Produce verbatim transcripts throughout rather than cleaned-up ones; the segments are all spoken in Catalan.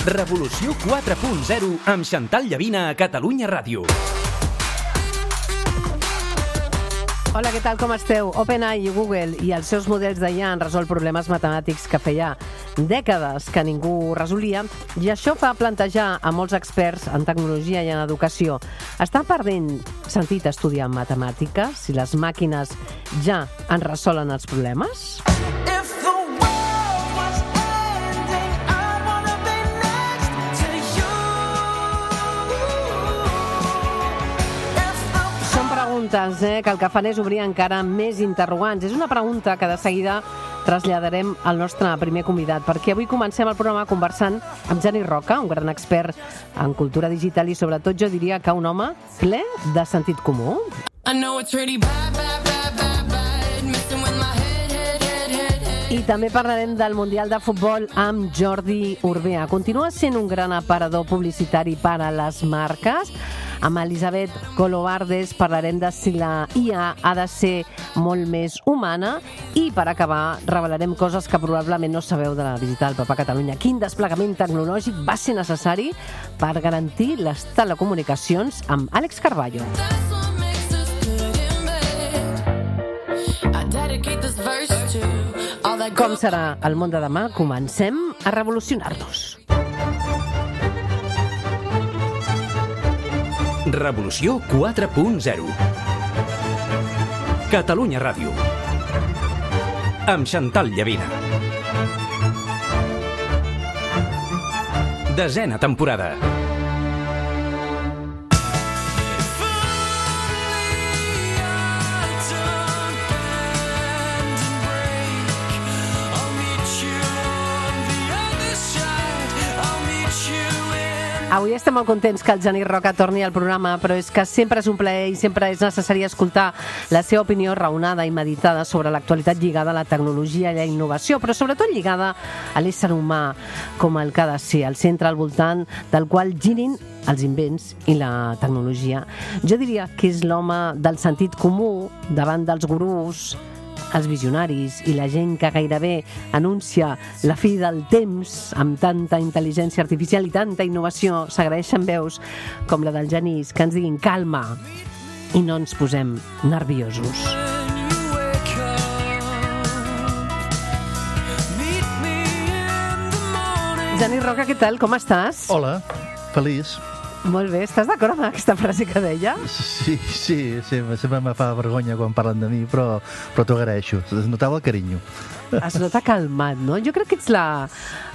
Revolució quatre punt zero amb Xantal Llavina a Catalunya Ràdio. Hola, què tal, com esteu? OpenAI i Google i els seus models d'I A han resolt problemes matemàtics que feia dècades que ningú resolia, i això fa plantejar a molts experts en tecnologia i en educació: està perdent sentit estudiar matemàtiques si les màquines ja en resolen els problemes? Eh, que el que fan és obrir encara més interrogants. És una pregunta que de seguida traslladarem al nostre primer convidat, perquè avui comencem el programa conversant amb Gianni Roca, un gran expert en cultura digital i sobretot jo diria que un home ple de sentit comú. I també parlarem del Mundial de Futbol amb Jordi Urbea. Continua sent un gran aparador publicitari per a les marques. Amb Elisabet Colobardes parlarem de si la I A ha de ser molt més humana, i per acabar revelarem coses que probablement no sabeu de la visita del Papa a Catalunya. Quin desplegament tecnològic va ser necessari per garantir les telecomunicacions amb Àlex Carballo. Com serà el món de demà? Comencem a revolucionar-nos. Revolució quatre punt zero. Catalunya Ràdio. Amb Xantal Llavina. Desena temporada. Avui estem molt contents que el Gianni Roca torni al programa, però és que sempre és un plaer i sempre és necessari escoltar la seva opinió raonada i meditada sobre l'actualitat lligada a la tecnologia i la innovació, però sobretot lligada a l'ésser humà com el que ha de ser, al centre al voltant del qual girin els invents i la tecnologia. Jo diria que és l'home del sentit comú davant dels gurús, els visionaris i la gent que gairebé anuncia la fi del temps amb tanta intel·ligència artificial i tanta innovació. S'agraeixen veus com la del Genís que ens diguin calma i no ens posem nerviosos. Gianni Roca, què tal? Com estàs? Hola, feliç. Molt bé, estàs d'acord amb aquesta frase que deia? Sí, sí, sí, sempre me fa vergonya quan parlen de mi, però, però t'ho agraeixo. Es notava el carinyo. Es nota calmat, no? Jo crec que ets la,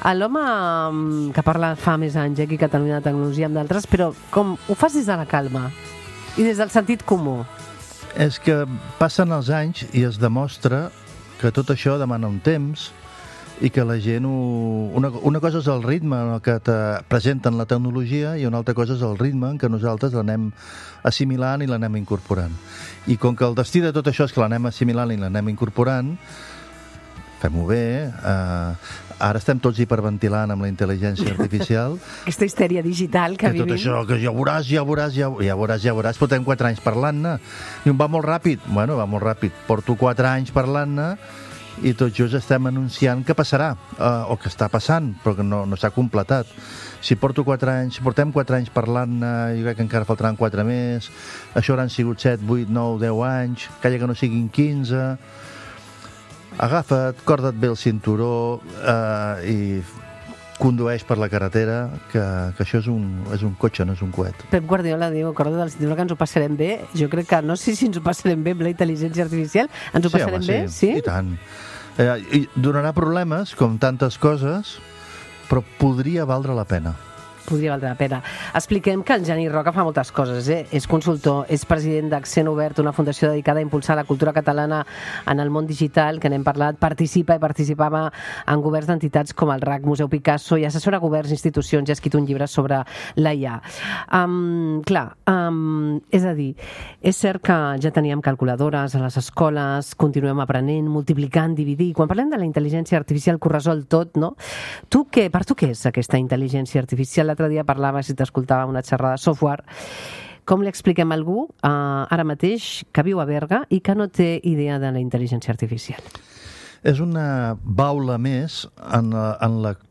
l'home que parla fa més anys aquí a Catalunya de tecnologia amb d'altres, però com ho fas des de la calma i des del sentit comú? És que passen els anys i es demostra que tot això demana un temps i que la gent ho... Una, una cosa és el ritme en el que te presenten la tecnologia i una altra cosa és el ritme en què nosaltres l'anem assimilant i l'anem incorporant. I com que el destí de tot això és que l'anem assimilant i l'anem incorporant, fem-ho bé, eh, ara estem tots hiperventilant amb la intel·ligència artificial. Aquesta histèria digital que, que vivim. Tot això, que ja veuràs, ja veuràs, ja, ja veuràs, ja veuràs, portem quatre anys parlant-ne. I va molt ràpid. Bueno, va molt ràpid. Porto quatre anys parlant-ne i tot just estem anunciant que passarà, eh, o que està passant, però que no, no s'ha completat. Si porto quatre anys, si portem quatre anys parlant-ne, jo crec que encara faltaran quatre més, això hauran sigut set, vuit, nou, deu anys, calla que no siguin quinze. Agafa't, corda't bé el cinturó eh, i condueix per la carretera, que, que això és un, és un cotxe, no és un coet. Pep Guardiola diu, corda del cinturó, que ens ho passarem bé. Jo crec que, no sé si ens ho passarem bé amb la intel·ligència artificial, ens ho sí, passarem home, bé? Sí, i tant. Eh, i donarà problemes, com tantes coses, però podria valdre la pena. Podria valdre la pena. Expliquem que el Gianni Roca fa moltes coses, eh? És consultor, és president d'Accent Obert, una fundació dedicada a impulsar la cultura catalana en el món digital, que n'hem parlat, participa i participava en governs d'entitats com el R A C, Museu Picasso, i assessora governs, institucions, i ha escrit un llibre sobre la I A. Um, clar, um, és a dir, és cert que ja teníem calculadores a les escoles, continuem aprenent, multiplicant, dividir. Quan parlem de la intel·ligència artificial que ho resol tot, no? Tu què, per tu què és aquesta intel·ligència artificial? L'altre dia parlava, si t'escoltava una xerrada de software, com li expliquem a algú eh, ara mateix que viu a Berga i que no té idea de la intel·ligència artificial? És una baula més en la, en la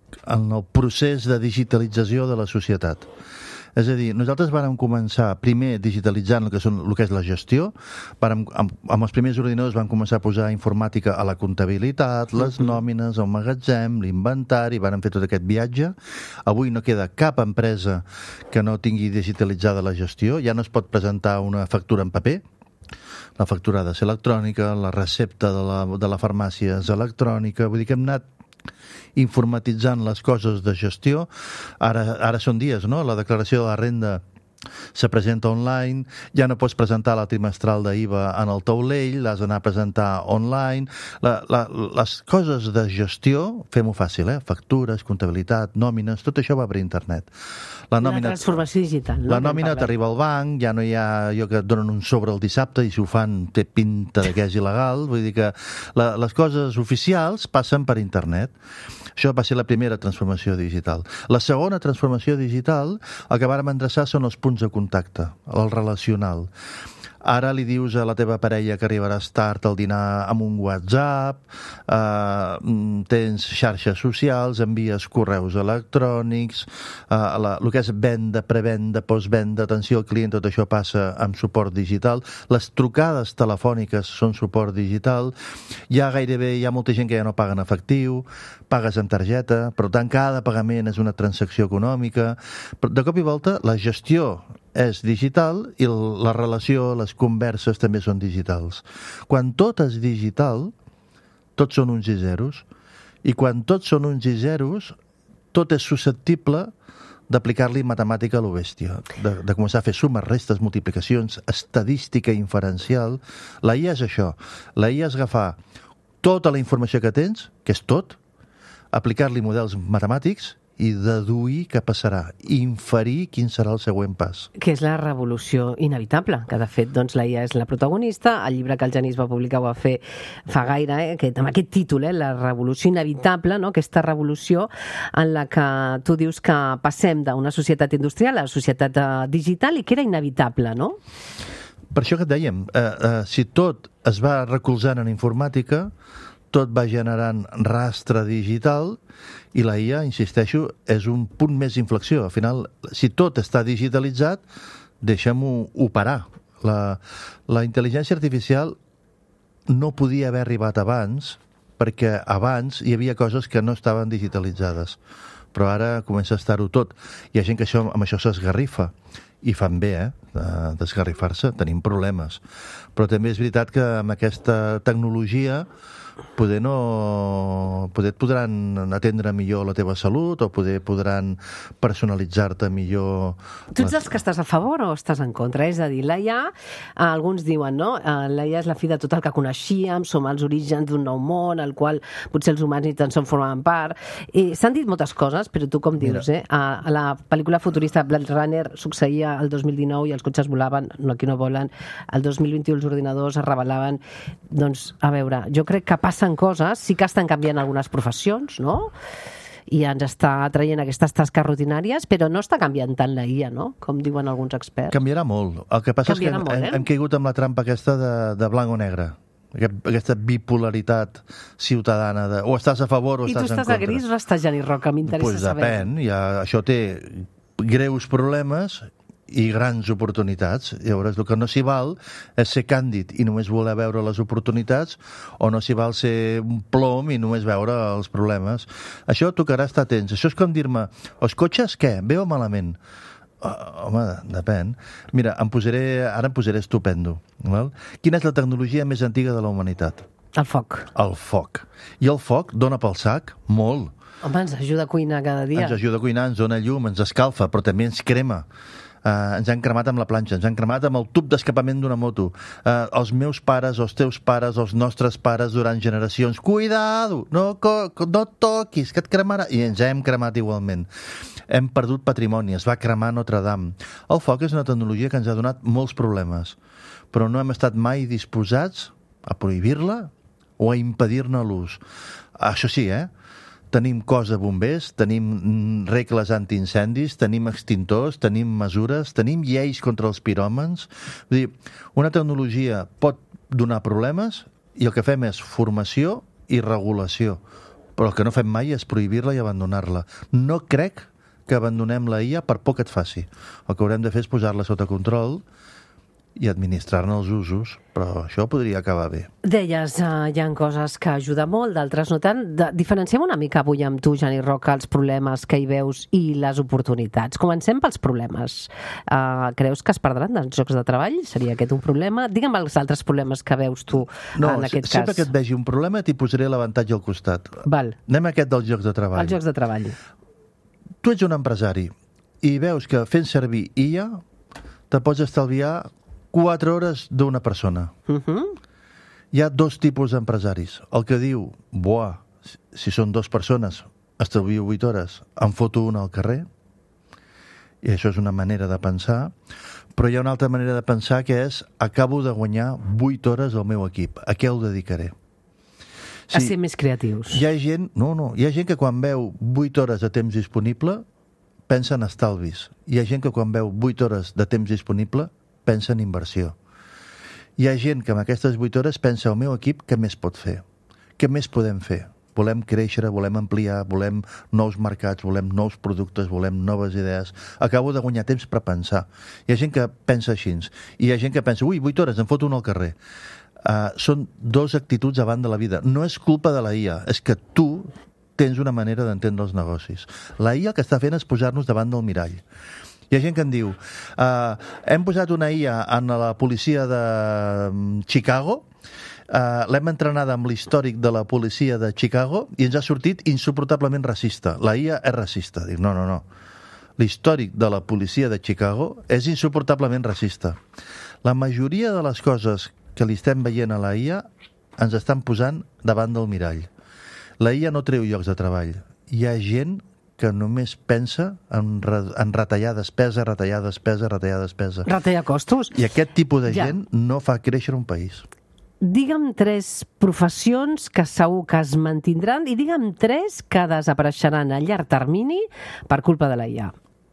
en el procés de digitalització de la societat. És a dir, nosaltres vàrem començar primer digitalitzant el que, són, el que és la gestió. Vàrem, amb, amb els primers ordinadors vam començar a posar informàtica a la comptabilitat, les nòmines, el magatzem, l'inventari, vàrem fer tot aquest viatge. Avui no queda cap empresa que no tingui digitalitzada la gestió. Ja no es pot presentar una factura en paper. La factura ha de ser electrònica, la recepta de la, de la farmàcia és electrònica. Vull dir que hem anat informatitzant les coses de gestió. Ara, ara són dies, no? La declaració de la renda se presenta online, ja no pots presentar la trimestral d'I V A en el taulell, l'has d'anar a presentar online. La, la, les coses de gestió, fem-ho fàcil, eh? Factures, comptabilitat, nòmines, tot això va per internet. La, nòmina, la transformació digital. No? La nòmina t'arriba al banc, ja no hi ha allò que et donen un sobre el dissabte i si ho fan té pinta de que és il·legal. Vull dir que la, les coses oficials passen per internet. Això va ser la primera transformació digital. La segona transformació digital, el que vàrem endreçar són els punts de contacte, el relacional. Ara li dius a la teva parella que arribaràs tard al dinar amb un WhatsApp, eh, tens xarxes socials, envies correus electrònics, eh, la, el que és venda, prevenda, postvenda, atenció al client, tot això passa amb suport digital. Les trucades telefòniques són suport digital. Ja gairebé hi ha molta gent que ja no paga en efectiu, pagues en targeta, per tant cada pagament és una transacció econòmica. Però de cop i volta la gestió és digital i la relació, les converses també són digitals. Quan tot és digital, tots són uns i zeros. I quan tots són uns i zeros, tot és susceptible d'aplicar-li matemàtica a lo bèstia, de, de començar a fer sumes, restes, multiplicacions, estadística inferencial. La I A és això. La I A és agafar tota la informació que tens, que és tot, aplicar-li models matemàtics i deduir què passarà, inferir quin serà el següent pas. Que és la revolució inevitable, que de fet doncs, la I A és la protagonista. El llibre que el Genís va publicar ho va fer fa gaire, eh, aquest, amb aquest títol, eh, la revolució inevitable, no? Aquesta revolució en la que tu dius que passem d'una societat industrial a la societat eh, digital i que era inevitable, no? Per això que et dèiem, eh, eh, si tot es va recolzant en informàtica, tot va generant rastre digital i la I A, insisteixo, és un punt més d'inflexió. Al final, si tot està digitalitzat, deixem-ho operar. La, la intel·ligència artificial no podia haver arribat abans perquè abans hi havia coses que no estaven digitalitzades. Però ara comença a estar-ho tot. Hi ha gent que això, amb això s'esgarrifa. I fan bé, eh, d'esgarrifar-se. Tenim problemes. Però també és veritat que amb aquesta tecnologia poder no poder et podran atendre millor la teva salut o poder podran personalitzar-te millor. Tu ets dels que estàs a favor o estàs en contra? És a dir, la I A, alguns diuen, no? La I A és la fi de tot el que coneixíem, som els orígens d'un nou món, al qual potser els humans ni tan sols formaven part. S'han dit moltes coses, però tu com dius, eh? A la pel·lícula futurista Blade Runner succeïa el dos mil dinou i els cotxes volaven, no, aquí no volen, el dos mil vint-i-u els ordinadors es revelaven. Doncs, a veure, jo crec que passen coses, sí que estan canviant algunes professions, no? I ens està traient aquestes tasques rutinàries, però no està canviant tant la I A, no? Com diuen alguns experts. Canviarà molt. El que passa Canviarà és que molt, hem, eh? hem caigut amb la trampa aquesta de, de blanc o negre. Aquest, aquesta bipolaritat ciutadana de o estàs a favor o I estàs en contra. I tu estàs a gris o estàs Genís Roca? M'interessa pues saber. Depèn. Ja, això té greus problemes i grans oportunitats. Llavors, el que no s'hi val és ser càndid i només voler veure les oportunitats o no s'hi val ser un plom i només veure els problemes. Això tocarà estar atents. Això és com dir-me, els cotxes què? Bé o malament? Uh, home, depèn. Mira, em posaré, ara em posaré estupendo. Val? Quina és la tecnologia més antiga de la humanitat? El foc. El foc. I el foc dona pel sac? Molt. Home, ens ajuda a cuinar cada dia. Ens ajuda a cuinar, ens dona llum, ens escalfa, però també ens crema. Uh, ens han cremat amb la planxa, ens han cremat amb el tub d'escapament d'una moto. Uh, els meus pares, els teus pares, els nostres pares durant generacions. Cuidado! No, no toquis, que et cremarà. I ens hem cremat igualment. Hem perdut patrimoni, es va cremar Notre Dame. El foc és una tecnologia que ens ha donat molts problemes, però no hem estat mai disposats a prohibir-la o a impedir-ne l'ús. Això sí, eh? Tenim cos de bombers, tenim regles antiincendis, tenim extintors, tenim mesures, tenim lleis contra els piròmens. Vull dir, una tecnologia pot donar problemes i el que fem és formació i regulació. però el que no fem mai és prohibir-la i abandonar-la. No crec que abandonem la I A per por que et faci. El que haurem de fer és posar-la sota control i administrar-ne els usos, però això podria acabar bé. Deies, uh, hi ha coses que ajuden molt, d'altres no tant. De, diferenciem una mica avui amb tu, Jani Roca, els problemes que hi veus i les oportunitats. Comencem pels problemes. Uh, creus que es perdran els llocs de treball? Seria aquest un problema? Digue'm els altres problemes que veus tu no, en aquest sempre cas. que et vegi un problema t'hi posaré l'avantatge al costat. Val. Anem a aquest dels llocs de treball. Els llocs de treball. Tu ets un empresari i veus que fent servir I A te pots estalviar quatre hores d'una persona. Uh -huh. Hi ha dos tipus d'empresaris. El que diu, buah, si són dues persones, estalvio vuit hores, em foto una al carrer, i això és una manera de pensar, però hi ha una altra manera de pensar que és, acabo de guanyar vuit hores al meu equip, a què ho dedicaré? Sí, a ser més creatius. Hi ha gent, no, no, hi ha gent que quan veu vuit hores de temps disponible pensa en estalvis. Hi ha gent que quan veu vuit hores de temps disponible pensa en inversió. Hi ha gent que amb aquestes vuit hores pensa, el meu equip, què més pot fer? Què més podem fer? Volem créixer, volem ampliar, volem nous mercats, volem nous productes, volem noves idees. Acabo de guanyar temps per pensar. Hi ha gent que pensa així. I hi ha gent que pensa, ui, vuit hores, em foto un al carrer. Uh, són dos actituds davant de la vida. No és culpa de la I A, és que tu tens una manera d'entendre els negocis. La I A el que està fent és posar-nos davant del mirall. Hi ha gent que em diu, uh, hem posat una I A en la policia de Chicago, uh, l'hem entrenada amb l'històric de la policia de Chicago i ens ha sortit insuportablement racista. La I A és racista. Dic, no, no, no. L'històric de la policia de Chicago és insuportablement racista. La majoria de les coses que li estem veient a la I A ens estan posant davant del mirall. La I A no treu llocs de treball. Hi ha gent que només pensa en, re, en retallar despesa, retallar despesa, retallar despesa. Retallar costos. I aquest tipus de ja. gent no fa créixer un país. Digue'm tres professions que segur que es mantindran i digue'm tres que desapareixeran a llarg termini per culpa de la I A.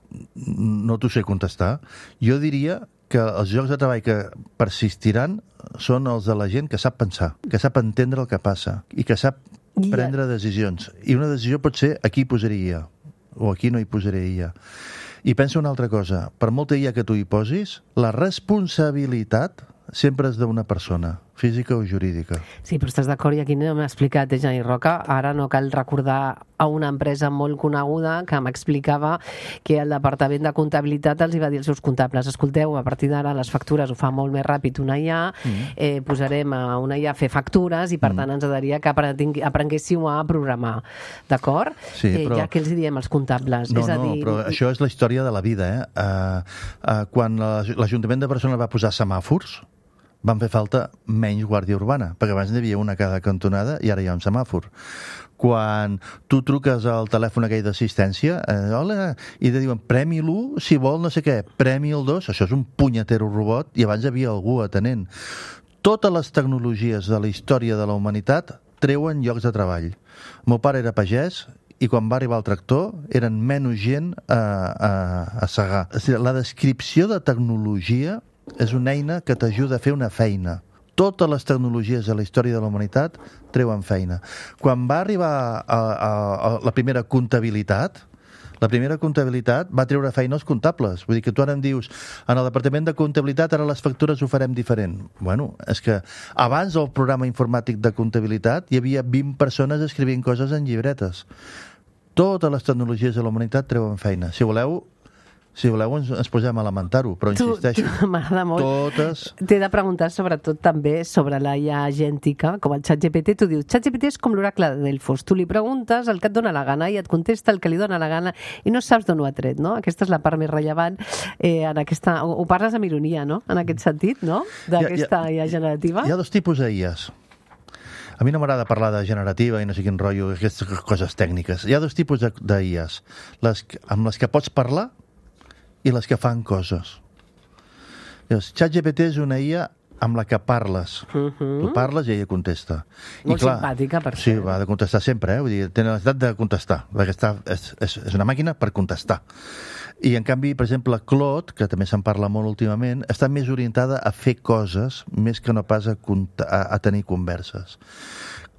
No t'ho sé contestar. Jo diria que els llocs de treball que persistiran són els de la gent que sap pensar, que sap entendre el que passa i que sap prendre decisions. I una decisió pot ser aquí posaria I A o aquí no hi posaré I A. I pensa una altra cosa, per molta I A que tu hi posis, la responsabilitat sempre és d'una persona, física o jurídica. Sí, però estàs d'acord, i aquí no m'ha explicat, eh, Jani Roca, ara no cal recordar a una empresa molt coneguda que m'explicava que el Departament de Comptabilitat els hi va dir als seus comptables, escolteu, a partir d'ara les factures ho fa molt més ràpid una I A, mm. eh, posarem a una I A a fer factures i per mm. tant ens agradaria que aprenguéssiu a programar, d'acord? Sí, eh, però... Ja que els hi diem als comptables. No, és a dir... no, però això és la història de la vida, eh? Uh, uh, quan l'Ajuntament de Barcelona va posar semàfors, van fer falta menys guàrdia urbana, perquè abans n'hi havia una a cada cantonada i ara hi ha un semàfor. Quan tu truques al telèfon aquell d'assistència, eh, hola, i te diuen premi l'u, si vol no sé què, premi el dos, això és un punyetero robot, i abans hi havia algú atenent. Totes les tecnologies de la història de la humanitat treuen llocs de treball. El meu pare era pagès, i quan va arribar el tractor eren menys gent a, a, a segar. La descripció de tecnologia és una eina que t'ajuda a fer una feina. Totes les tecnologies de la història de la humanitat treuen feina. Quan va arribar a, a, a la primera comptabilitat, la primera comptabilitat va treure feina als comptables. Vull dir que tu ara em dius, en el departament de comptabilitat ara les factures ho farem diferent. Bueno, és que abans del programa informàtic de comptabilitat hi havia vint persones escrivint coses en llibretes. Totes les tecnologies de la humanitat treuen feina. Si voleu, Si voleu, ens, ens posem a lamentar-ho, però insisteixo, m'agrada molt. Totes... T'he de preguntar sobretot també sobre la I A agèntica, com el ChatGPT. Tu dius, ChatGPT és com l'oracle de Delfos. Tu li preguntes el que et dona la gana i et contesta el que li dona la gana i no saps d'on ho ha tret, no? Aquesta és la part més rellevant. Eh, en aquesta... Ho parles amb ironia, no? En aquest sentit, no? D'aquesta I A generativa. Hi ha dos tipus de I As. A mi no m'agrada parlar de generativa i no sé quin rotllo, aquestes coses tècniques. Hi ha dos tipus de, de I As. Les, amb les que pots parlar i les que fan coses. Llavors, ChatGPT és una I A amb la que parles. Uh -huh. Tu parles i ella contesta. Molt I clar, simpàtica, per sí, ser. va de contestar sempre, eh? Vull dir, té la necessitat de contestar, perquè està, és, és, és una màquina per contestar. I, en canvi, per exemple, Claude, que també se'n parla molt últimament, està més orientada a fer coses més que no pas a, a, a tenir converses.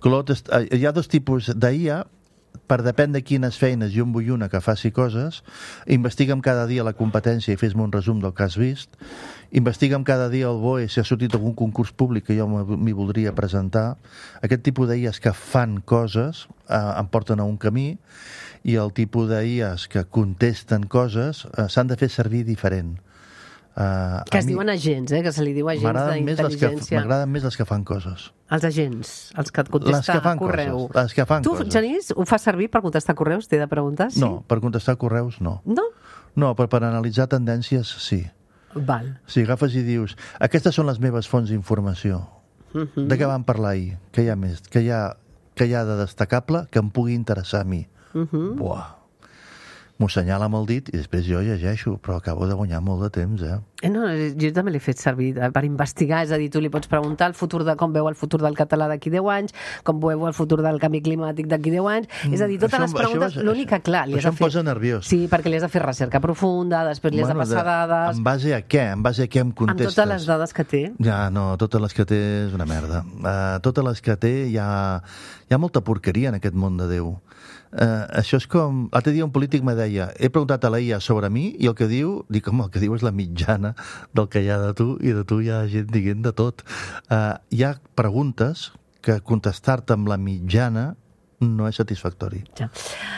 Claude, hi ha dos tipus d'I A, per depèn de quines feines jo en vull una que faci coses, investiga'm cada dia la competència i fes-me un resum del que has vist, investiga'm cada dia el B O E si ha sortit algun concurs públic que jo m'hi voldria presentar. Aquest tipus d'I As que fan coses eh, em porten a un camí, i el tipus d'I As que contesten coses eh, s'han de fer servir diferent. Uh, que es diuen agents, eh? Que se li diu agents d'intel·ligència. M'agraden més les que fan coses. Els agents, els que et contesta a correu. Coses, les que fan tu, coses. Genís, ho fas servir per contestar correus? T'he de preguntar, sí? No, per contestar correus no. No? No, però per analitzar tendències sí. Val. Si agafes i dius, aquestes són les meves fonts d'informació. Uh -huh. De què vam parlar ahir? Què hi ha més? Què hi ha, què hi ha de destacable que em pugui interessar a mi? Uh -huh. Buah. M'ho senyala amb el dit i després jo llegeixo, però acabo de guanyar molt de temps, eh? eh no, jo també l'he fet servir per investigar, és a dir, tu li pots preguntar el futur de com veu el futur del català d'aquí deu anys, com veu el futur del canvi climàtic d'aquí deu anys, és a dir, totes això, les preguntes, l'únic que, clar, li has això de fer... em posa nerviós. Sí, perquè li has de fer recerca profunda, després li has bueno, de passar de, dades... En base a què? En base a què em contestes? Amb totes les dades que té. Ja, no, totes les que té és una merda. Uh, totes les que té hi ha, hi ha molta porqueria en aquest món de Déu. Uh, això és com... L'altre dia un polític me deia, he preguntat a la I A sobre mi i el que diu, dic, home, el que diu és la mitjana del que hi ha de tu, i de tu hi ha gent dient de tot. Uh, hi ha preguntes que contestar-te amb la mitjana no és satisfactori. Ja.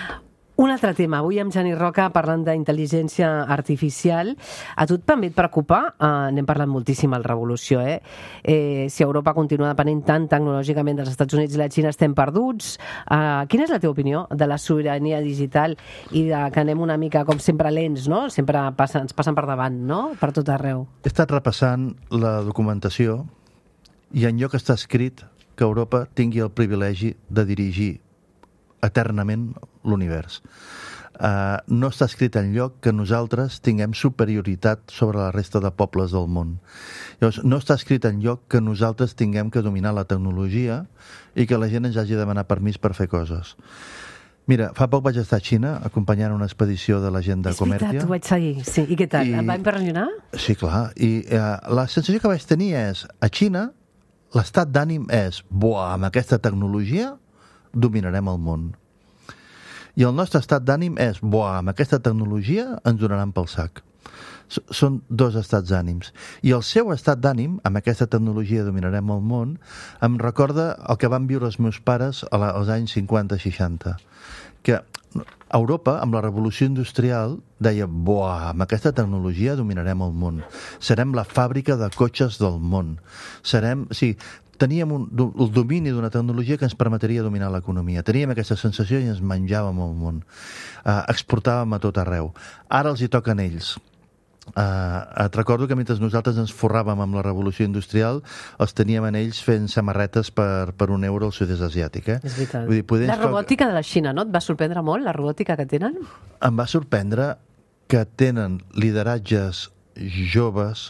Un altre tema, avui amb Genís Roca parlant d'intel·ligència artificial. A tu també et preocupa? Uh, n'hem parlat moltíssim al Revolució, eh? eh? Si Europa continua depenent tant tecnològicament dels Estats Units i la Xina, estem perduts. Uh, quina és la teva opinió de la sobirania digital i de que anem una mica, com sempre, lents, no? Sempre passen, ens passen per davant, no? Per tot arreu. He estat repassant la documentació i enlloc està escrit que Europa tingui el privilegi de dirigir eternament l'univers. Uh, no està escrit enlloc que nosaltres tinguem superioritat sobre la resta de pobles del món. Llavors, no està escrit enlloc que nosaltres tinguem que dominar la tecnologia i que la gent ens hagi de demanar permís per fer coses. Mira, fa poc vaig estar a Xina acompanyant una expedició de la gent de Comertia. És veritat, ho vaig seguir, sí. I què tal? I... Em va impressionar? Sí, clar. I uh, la sensació que vaig tenir és, a Xina, l'estat d'ànim és, buah, amb aquesta tecnologia dominarem el món. I el nostre estat d'ànim és, buah, amb aquesta tecnologia ens donaran pel sac. S Són dos estats d'ànims. I el seu estat d'ànim, amb aquesta tecnologia dominarem el món, em recorda el que van viure els meus pares als anys cinquanta seixanta. Que Europa, amb la revolució industrial, deia, buah, amb aquesta tecnologia dominarem el món. Serem la fàbrica de cotxes del món. Serem... Sí, teníem un, el domini d'una tecnologia que ens permetria dominar l'economia. Teníem aquesta sensació i ens menjàvem el món. Uh, exportàvem a tot arreu. Ara els hi toquen ells. Uh, et recordo que mentre nosaltres ens forràvem amb la revolució industrial, els teníem en ells fent samarretes per, per un euro al sud-est asiàtic. Eh? És veritat. Vull dir, la robòtica de la Xina, no? Et va sorprendre molt, la robòtica que tenen? Em va sorprendre que tenen lideratges joves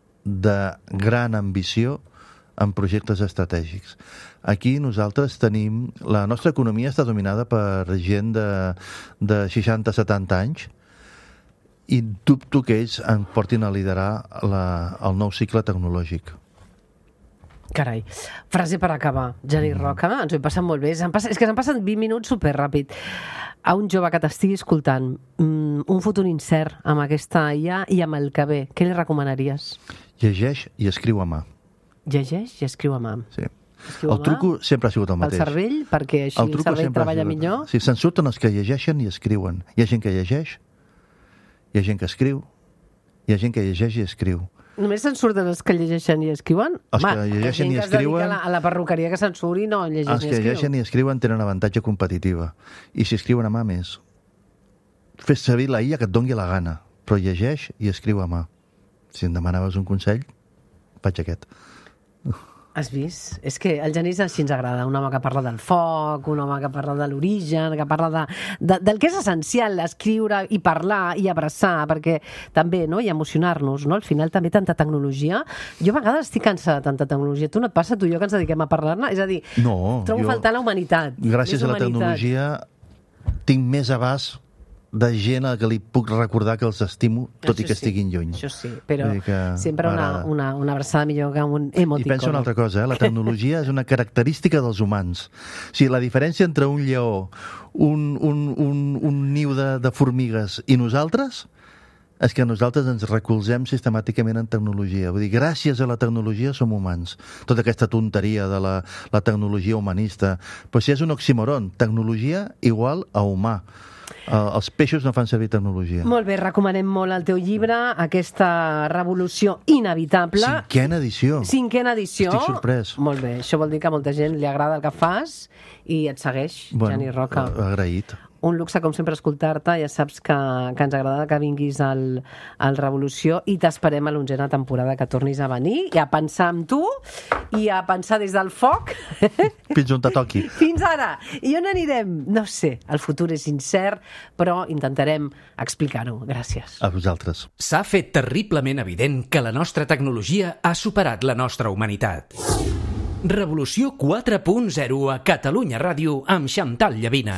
de gran ambició en projectes estratègics. Aquí nosaltres tenim... La nostra economia està dominada per gent de, de seixanta a setanta anys i dubto que ells en portin a liderar la, el nou cicle tecnològic. Carai. Frase per acabar. Genís Roca, ens ho he passat molt bé. Passat, és que s'han passat vint minuts superràpid. A un jove que t'estigui escoltant, un futur incert amb aquesta I A i amb el que ve, què li recomanaries? Llegeix i escriu a mà. Llegeix i escriu a mà. Sí. El truco sempre ha sigut el mateix. El cervell, perquè així el, el cervell treballa millor. Sí, se'n surten els que llegeixen i escriuen. Hi ha gent que llegeix, hi ha gent que escriu, hi ha gent que llegeix i escriu. Només se'n surten els que llegeixen i escriuen? Els que llegeixen i escriuen... A la, a la perruqueria que se'n surt i no llegeix ni escriu. Els que llegeixen i escriuen tenen avantatge competitiva. I si escriuen a mà més. Fes servir la I A que et doni la gana, però llegeix i escriu a mà. Si em demanaves un consell, faig aquest. Has vist? És que el Genís així ens agrada. Un home que parla del foc, un home que parla de l'origen, que parla de, de, del que és essencial, escriure i parlar i abraçar, perquè també, no?, i emocionar-nos, no? Al final també tanta tecnologia. Jo a vegades estic cansada de tanta tecnologia. Tu no et passa, tu i jo, que ens dediquem a parlar-ne? És a dir, no, trobo jo, faltar la humanitat. Gràcies a la tecnologia tinc més abast de gent a la que li puc recordar que els estimo, tot Això i que sí, estiguin lluny. Això sí, però que sempre una, una, una abraçada millor que un emoticon. I penso una altra cosa, eh? La tecnologia és una característica dels humans. O sigui, la diferència entre un lleó, un, un, un, un niu de, de formigues i nosaltres és que nosaltres ens recolzem sistemàticament en tecnologia. Vull dir, gràcies a la tecnologia som humans. Tota aquesta tonteria de la, la tecnologia humanista. Però si és un oxímoron, tecnologia igual a humà. Uh, els peixos no fan servir tecnologia. Molt bé, recomanem molt el teu llibre, aquesta revolució inevitable. Cinquena edició. Cinquena edició. Estic sorprès. Molt bé, això vol dir que a molta gent li agrada el que fas i et segueix, bueno, Jani Roca. Agraït. Un luxe, com sempre, escoltar-te. Ja saps que, que ens agrada que vinguis al, al Revolució i t'esperem a l'onzena temporada que tornis a venir i a pensar amb tu i a pensar des del foc. Fins on te toqui. Fins ara. I on anirem? No sé, el futur és incert, però intentarem explicar-ho. Gràcies. A vosaltres. S'ha fet terriblement evident que la nostra tecnologia ha superat la nostra humanitat. Revolució quatre punt zero a Catalunya Ràdio amb Xantal Llavina.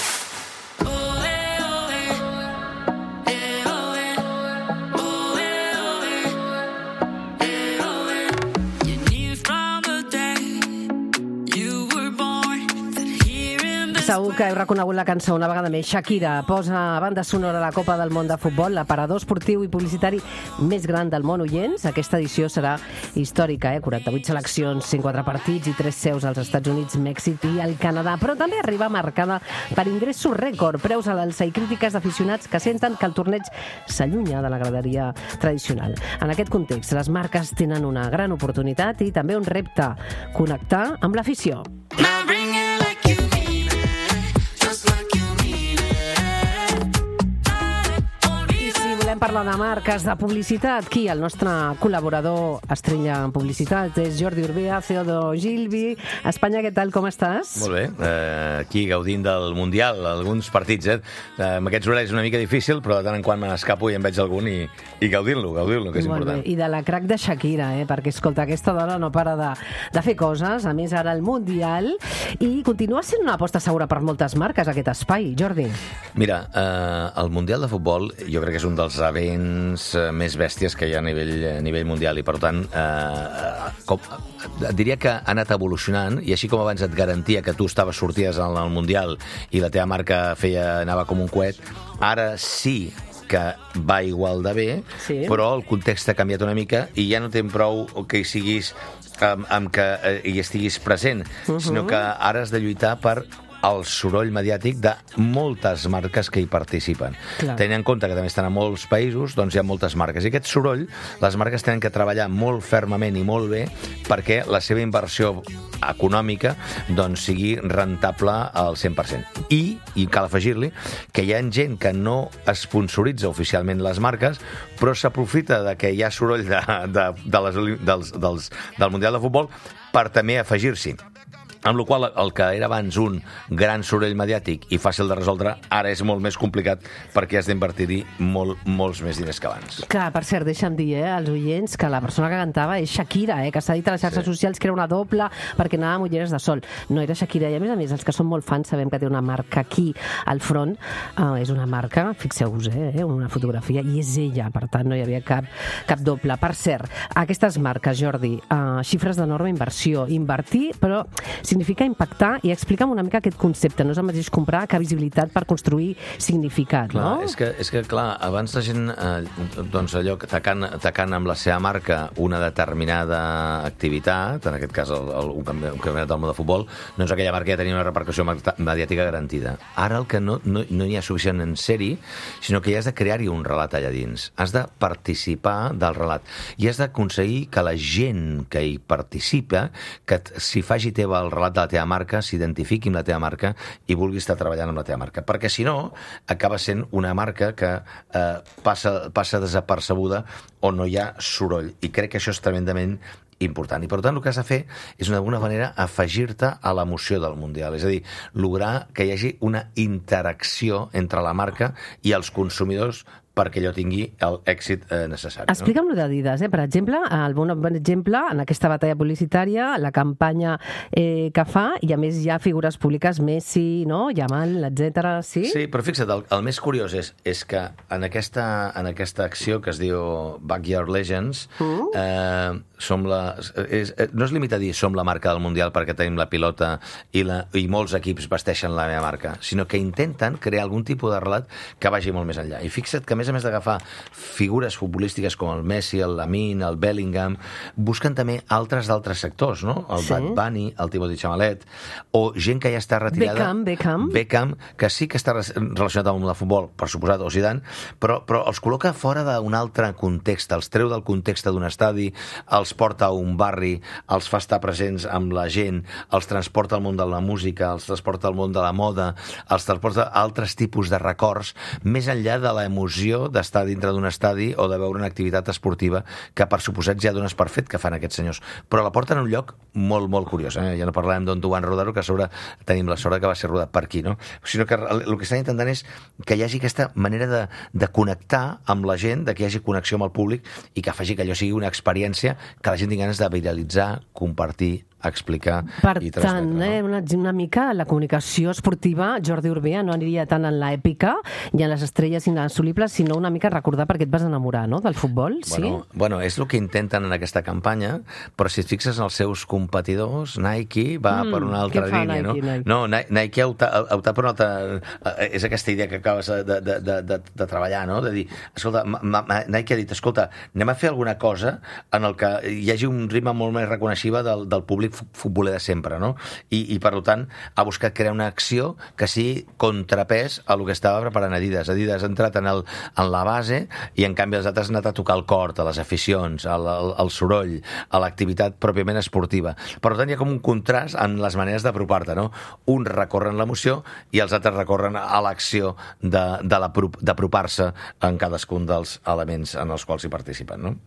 Segur que heu reconegut la cançó una vegada més. Shakira posa banda sonora a la Copa del Món de Futbol, l'aparador esportiu i publicitari més gran del món, oients. Aquesta edició serà històrica, eh? quaranta-vuit seleccions, cent quatre partits i tres seus als Estats Units, Mèxic i el Canadà. Però també arriba marcada per ingressos rècord, preus a l'alça i crítiques d'aficionats que senten que el torneig s'allunya de la graderia tradicional. En aquest context, les marques tenen una gran oportunitat i també un repte: connectar amb l'afició. Parlar de marques, de publicitat. Qui? El nostre col·laborador estrella en publicitat és Jordi Urbea, C E O de Gilby. Espanya, què tal? Com estàs? Molt bé. Eh, aquí gaudint del Mundial, alguns partits, eh? eh amb aquests horaris una mica difícil, però de tant en quant me n'escapo i en veig algun i, i gaudint-lo, gaudint-lo, que és Molt important. Bé. I de la crac de Shakira, eh? perquè, escolta, aquesta dona no para de, de fer coses, a més ara el Mundial, i continua sent una aposta segura per moltes marques, aquest espai. Jordi. Mira, eh, el Mundial de Futbol jo crec que és un dels events més bèsties que hi ha a nivell, a nivell mundial i per tant eh, com, diria que ha anat evolucionant i així com abans et garantia que tu estaves sorties al, al Mundial i la teva marca feia, anava com un coet, ara sí que va igual de bé, sí. Però el context ha canviat una mica i ja no té prou que hi siguis amb, amb que eh, hi estiguis present, uh-huh. sinó que ara has de lluitar per el soroll mediàtic de moltes marques que hi participen. Clar. Tenint en compte que també estan a molts països, doncs hi ha moltes marques. I aquest soroll, les marques tenen que treballar molt fermament i molt bé perquè la seva inversió econòmica doncs sigui rentable al cent per cent. I, i cal afegir-li, que hi ha gent que no sponsoritza oficialment les marques, però s'aprofita de que hi ha soroll de, de, de les, dels, dels, del Mundial de Futbol per també afegir-s'hi. Amb la qual el que era abans un gran soroll mediàtic i fàcil de resoldre, ara és molt més complicat perquè has d'invertir-hi molt, molts més diners que abans. Clar, per cert, deixa'm dir eh, als oients que la persona que cantava és Shakira, eh, que s'ha dit a les xarxes sí. socials que era una doble perquè anava amb ulleres de sol. No era Shakira, i a més a més, els que són molt fans sabem que té una marca aquí al front. Uh, és una marca, fixeu-vos, eh, una fotografia, i és ella, per tant no hi havia cap, cap doble. Per cert, aquestes marques, Jordi, uh, xifres d'enorme inversió. Invertir, però significa impactar, i explica'm una mica aquest concepte. No és el mateix comprar que visibilitat per construir significat, clar, no? És que, és que, clar, abans la gent, eh, doncs allò, tacant, tacant amb la seva marca una determinada activitat, en aquest cas el, el, un campionat del món de futbol, doncs aquella marca ja tenia una repercussió mediàtica garantida. Ara el que no, no, no hi ha suficient en ser-hi, sinó que ja has de crear-hi un relat allà dins. Has de participar del relat. I has d'aconseguir que la gent que hi participa, que s'hi faci teva el relat de la teva marca, s'identifiqui amb la teva marca i vulgui estar treballant amb la teva marca. Perquè, si no, acaba sent una marca que eh, passa, passa desapercebuda o no hi ha soroll. I crec que això és tremendament important. I, per tant, el que has de fer és, d'alguna manera, afegir-te a l'emoció del Mundial. És a dir, lograr que hi hagi una interacció entre la marca i els consumidors perquè allò tingui l'èxit eh, necessari. Explica'm no? lo d'Adidas, eh? Per exemple, el bon, bon exemple, en aquesta batalla publicitària, la campanya eh, que fa, i a més hi ha figures públiques, Messi, no? Yamal, etcètera. Sí? Sí, però fixa't, el, el més curiós és, és que en aquesta, en aquesta acció que es diu Backyard Legends, mm. eh, som la, és, no es limita a dir som la marca del Mundial perquè tenim la pilota i, la, i molts equips vesteixen la meva marca, sinó que intenten crear algun tipus de relat que vagi molt més enllà. I fixa't que a més a més d'agafar figures futbolístiques com el Messi, el Lamine, el Bellingham, busquen també altres d'altres sectors, no? El sí. Bad Bunny, el Timothée Chalamet, o gent que ja està retirada... Beckham, Beckham. Beckham, que sí que està relacionat amb el futbol, per suposat, o Zidane, però, però els col·loca fora d'un altre context, els treu del context d'un estadi, els porta a un barri, els fa estar presents amb la gent, els transporta al món de la música, els transporta al món de la moda, els transporta a altres tipus de records, més enllà de l'emoció d'estar dintre d'un estadi o de veure una activitat esportiva que per suposat ja dones per fet que fan aquests senyors. Però la porten a un lloc molt, molt curiós. Eh? Ja no parlàvem d'on van rodar-ho, que a sobre tenim la sort que va ser rodat per aquí, no? Sinó que el, el que estan intentant és que hi hagi aquesta manera de, de connectar amb la gent, de que hi hagi connexió amb el públic i que faci que allò sigui una experiència que la gent tingui ganes de viralitzar, compartir, explicar per i transmetre. tant, no? eh, una, una mica la comunicació esportiva, Jordi Urbea, no aniria tant en l'èpica i en les estrelles inassolibles, sinó una mica recordar per què et vas enamorar, no?, del futbol, sí? Bueno, bueno, és el que intenten en aquesta campanya, però si et fixes en els seus competidors, Nike va mm, per una altra línia, Nike, no? Nike? No, Nike ha optat, ha optat per una altra... És aquesta idea que acabes de, de, de, de, de treballar, no?, de dir, escolta, ma, ma, Nike ha dit, escolta, anem a fer alguna cosa en el que hi hagi un ritme molt més reconeixible del, del públic futboler de sempre, no? I, i per tant ha buscat crear una acció que sigui contrapès a lo que estava preparant Adidas. Adidas ha entrat en, el, en la base i en canvi els altres han anat a tocar el cor, a les aficions, al, al, al soroll, a l'activitat pròpiament esportiva. Per tant hi ha com un contrast en les maneres d'apropar-te, no? Uns recorren l'emoció i els altres recorren a l'acció d'apropar-se en cadascun dels elements en els quals hi participen, no?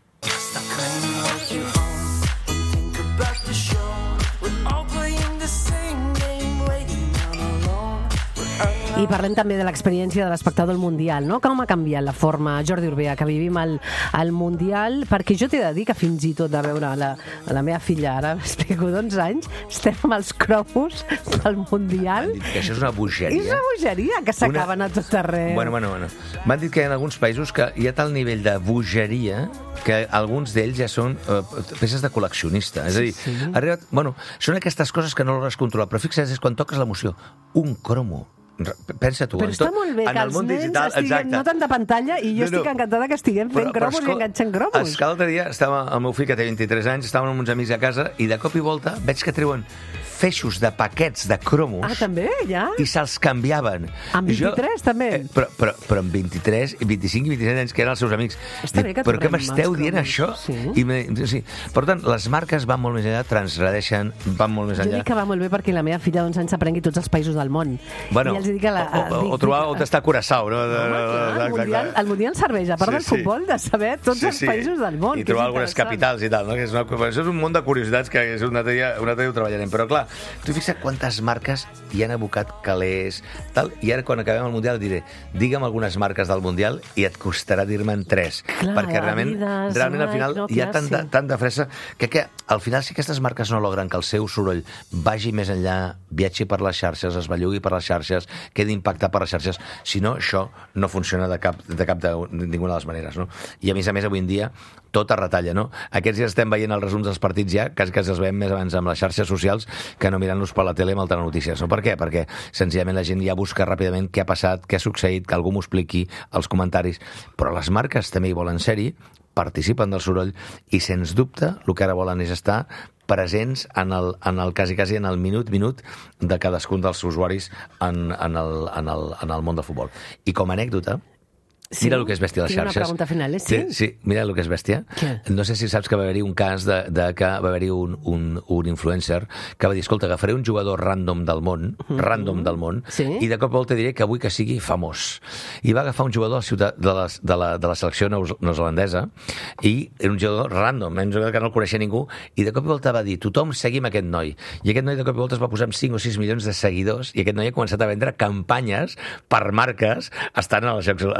I parlem també de l'experiència de l'espectador al Mundial, no? Com ha canviat la forma, Jordi Urbea, que vivim al, al Mundial? Perquè jo t'he de dir que fins i tot de veure la, la meva filla, ara m'explico, d'onze anys, estem amb els cromos del Mundial. M'han dit que això és una bogeria. És una bogeria, que s'acaben una... a tot arreu. Bueno, bueno, bueno. M'han dit que hi ha alguns països que hi ha tal nivell de bogeria que alguns d'ells ja són uh, peces de col·leccionista. És a dir, sí, sí. Arribat, bueno, són aquestes coses que no les controlar, però fixa't, és quan toques l'emoció. Un cromo. Pensa tu. Però està tot, molt bé que els nens digital, estiguem no tant de pantalla i jo no, estic encantada que estiguem fent però, cromos però, i enganxant cromos. L'altre dia estava el meu fill, que té vint-i-tres anys, estàvem amb uns amics a casa i de cop i volta veig que treuen feixos de paquets de cromos. Ah, també, ja? I se'ls canviaven. Amb vint-i-tres, jo, també? Eh, però, però, però amb vint-i-tres, vint-i-cinc i vint-i-set anys, que eren els seus amics. Està bé que però què m'esteu dient, això? Sí. I me, sí. Per tant, les marques van molt més enllà, transgredeixen, van molt més enllà. Jo dic que va molt bé perquè la meva filla d'onze anys s'aprengui tots els països del món. Bueno, I els dic que la, o, o, o trobar on està Curaçao, no? Home, clar, el, mundial, el Mundial serveix, a part sí, del sí. futbol, de saber tots sí, els sí. països del món. I trobar algunes capitals i tal, no? Que és una, això és un món de curiositats que és un altre dia, un altre dia ho treballarem. Però clar, tu fixa't quantes marques hi han abocat calés, tal, i ara quan acabem el Mundial diré, digue'm algunes marques del Mundial i et costarà dir-me'n tres. Clar, perquè realment, Adidas, realment al final no, hi ha clar, tant de, sí. tant de fressa que, que al final si aquestes marques no logren que el seu soroll vagi més enllà, viatgi per les xarxes, es bellugui per les xarxes, quedi impactat per les xarxes, si no, això no funciona de cap de, cap de, de ninguna de les maneres, no? I a més a més avui en dia tot es retalla, no? Aquests ja estem veient els resums dels partits ja, quasi que els veiem més abans amb les xarxes socials que no mirant-los per la tele amb altres notícies, no? Per què? Perquè senzillament la gent ja busca ràpidament què ha passat, què ha succeït, que algú m'ho expliqui als comentaris. Però les marques també hi volen ser-hi, participen del soroll i, sens dubte, el que ara volen és estar presents en el, en el quasi, quasi en el minut, minut de cadascun dels usuaris en, en, el, en, el, en el món del futbol. I com a anècdota, sí? Mira el que és bèstia a les xarxes. Tinc una pregunta final, eh? Sí? Sí, sí, mira el que és bèstia. Què? No sé si saps que va haver-hi un cas de, de que va haver-hi un, un, un influencer que va dir, escolta, agafaré un jugador random del món, mm-hmm. random del món, sí? I de cop volta diré que vull que sigui famós. I va agafar un jugador de la, de la, de la selecció neozelandesa i era un jugador random, un jugador que no el coneixia ningú, i de cop i volta va dir, tothom seguim aquest noi. I aquest noi de cop i volta es va posar amb cinc o sis milions de seguidors i aquest noi ha començat a vendre campanyes per marques estant a les, estant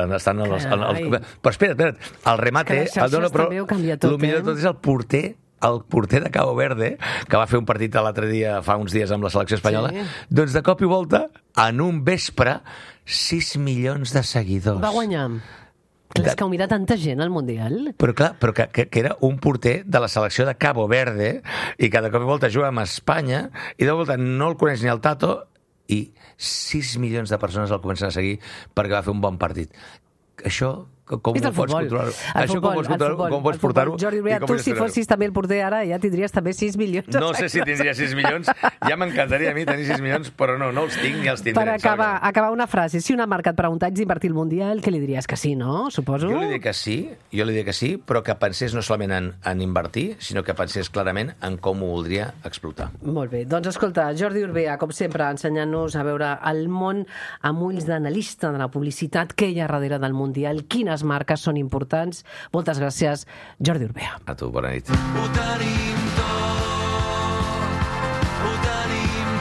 no, el, el, el, però espera't, espera't, el remate... És que les xarxes el, no, però, també ho canvia tot, el millor eh? de tot és el porter el porter de Cabo Verde, que va fer un partit l'altre dia, fa uns dies, amb la selecció espanyola, sí. Doncs de cop i volta, en un vespre, sis milions de seguidors. Va guanyar. De... És que ho mira tanta gent al Mundial. Però clar, però que, que, que era un porter de la selecció de Cabo Verde i que de cop i volta juga amb Espanya i de volta no el coneix ni el Tato i sis milions de persones el comencen a seguir perquè va fer un bon partit. Això... Com és el ho pots futbol. controlar? El Això futbol, com pots, controlar, futbol, com pots portar-ho? Jordi Urbea, tu si fossis també el porter ara ja tindries també sis milions. No sé si tindria sis milions, ja m'encantaria a mi tenir sis milions, però no, no els tinc ni els tindré. Per acabar, acabar una frase, si una marca et preguntés d'invertir el Mundial, què li diries? Que sí, no? Suposo? Jo li diria que sí, jo li diria que sí, però que pensés no solament en, en invertir, sinó que pensés clarament en com ho voldria explotar. Molt bé, doncs escolta, Jordi Urbea, com sempre, ensenyant-nos a veure el món amb ulls d'analista de la publicitat, què hi ha darrere del Mundial, quines marques són importants. Moltes gràcies, Jordi Urbea. A tu, bona nit. Ho tenim tot, ho tenim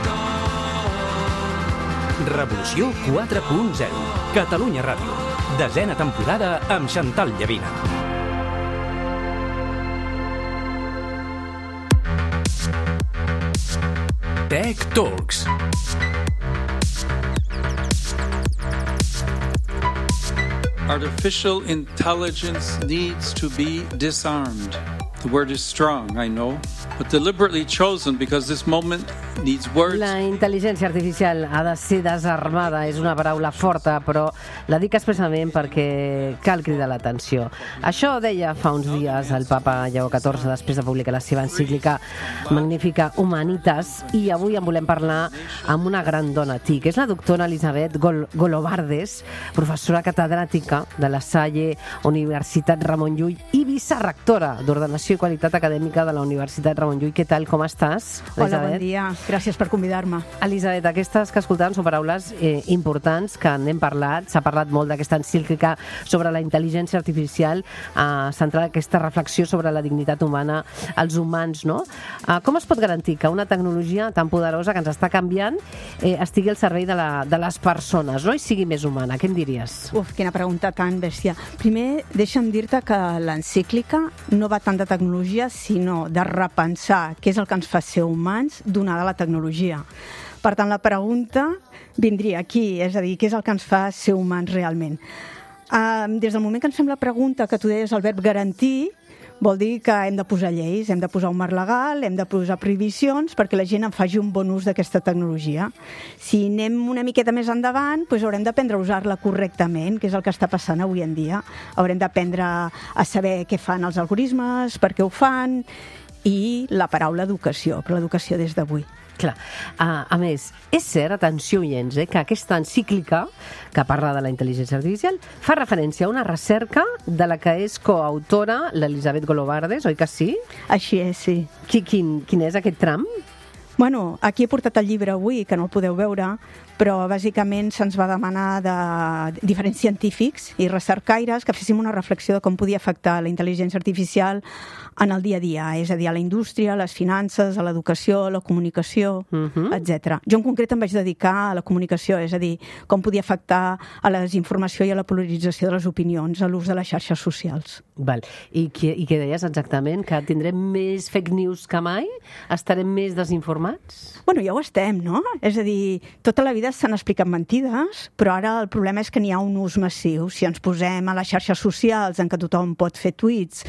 tot. Revolució quatre punt zero. Catalunya Ràdio. Desena temporada amb Chantal Llavina. Tech Talks. Artificial intelligence needs to be disarmed. The word is strong, I know, but deliberately chosen because this moment needs words. La intel·ligència artificial ha de ser desarmada, és una paraula forta, però la dic expressament perquè cal cridar l'atenció. Això deia fa uns dies el papa Lleó catorze després de publicar la seva encíclica magnífica Humanitas, i avui en volem parlar amb una gran dona TIC. És la doctora Elisabet Gol Golobardes, professora catedràtica de la Salle Universitat Ramon Llull i vicerrectora d'Ordenació i Qualitat Acadèmica de la Universitat Ramon Llull. Què tal, com estàs, Elisabet? Hola, bon dia. Gràcies per convidar-me. Elisabet, aquestes que escoltàvem són paraules eh, importants que n'hem parlat. S'ha parlat molt d'aquesta encíclica sobre la intel·ligència artificial, eh, centrada en aquesta reflexió sobre la dignitat humana, els humans, no? Eh, com es pot garantir que una tecnologia tan poderosa que ens està canviant eh, estigui al servei de, la, de les persones, no? I sigui més humana? Què em diries? Uf, quina pregunta tan bèstia. Primer, deixa'm dir-te que l'encíclica no va tant de tecnologia, sinó de repensar què és el que ens fa ser humans donada la tecnologia. Per tant, la pregunta vindria aquí, és a dir, què és el que ens fa ser humans realment. Uh, des del moment que ens fem la pregunta, que tu deies el verb garantir, vol dir que hem de posar lleis, hem de posar un marc legal, hem de posar prohibicions perquè la gent en faci un bon ús d'aquesta tecnologia. Si anem una miqueta més endavant, doncs haurem d'aprendre a usar-la correctament, que és el que està passant avui en dia. Haurem d'aprendre a saber què fan els algoritmes, per què ho fan, i la paraula educació, però l'educació des d'avui. Clar. A, a més, és cert, atenció oients, eh, que aquesta encíclica que parla de la intel·ligència artificial fa referència a una recerca de la que és coautora l'Elisabet Golobardes, oi que sí? Així és, sí. Qui, quin, quin és aquest tram? Bueno, aquí he portat el llibre avui, que no el podeu veure, però bàsicament se'ns va demanar de diferents científics i recercaires que féssim una reflexió de com podia afectar la intel·ligència artificial en el dia a dia, és a dir, a la indústria, a les finances, a l'educació, a la comunicació, uh-huh. etcètera. Jo en concret em vaig dedicar a la comunicació, és a dir, com podia afectar a la desinformació i a la polarització de les opinions, a l'ús de les xarxes socials. Val. I, què, I què deies exactament? Que tindrem més fake news que mai? Estarem més desinformats? Bueno, ja ho estem, no? És a dir, tota la vida s'han explicat mentides, però ara el problema és que n'hi ha un ús massiu. Si ens posem a les xarxes socials en què tothom pot fer tuits,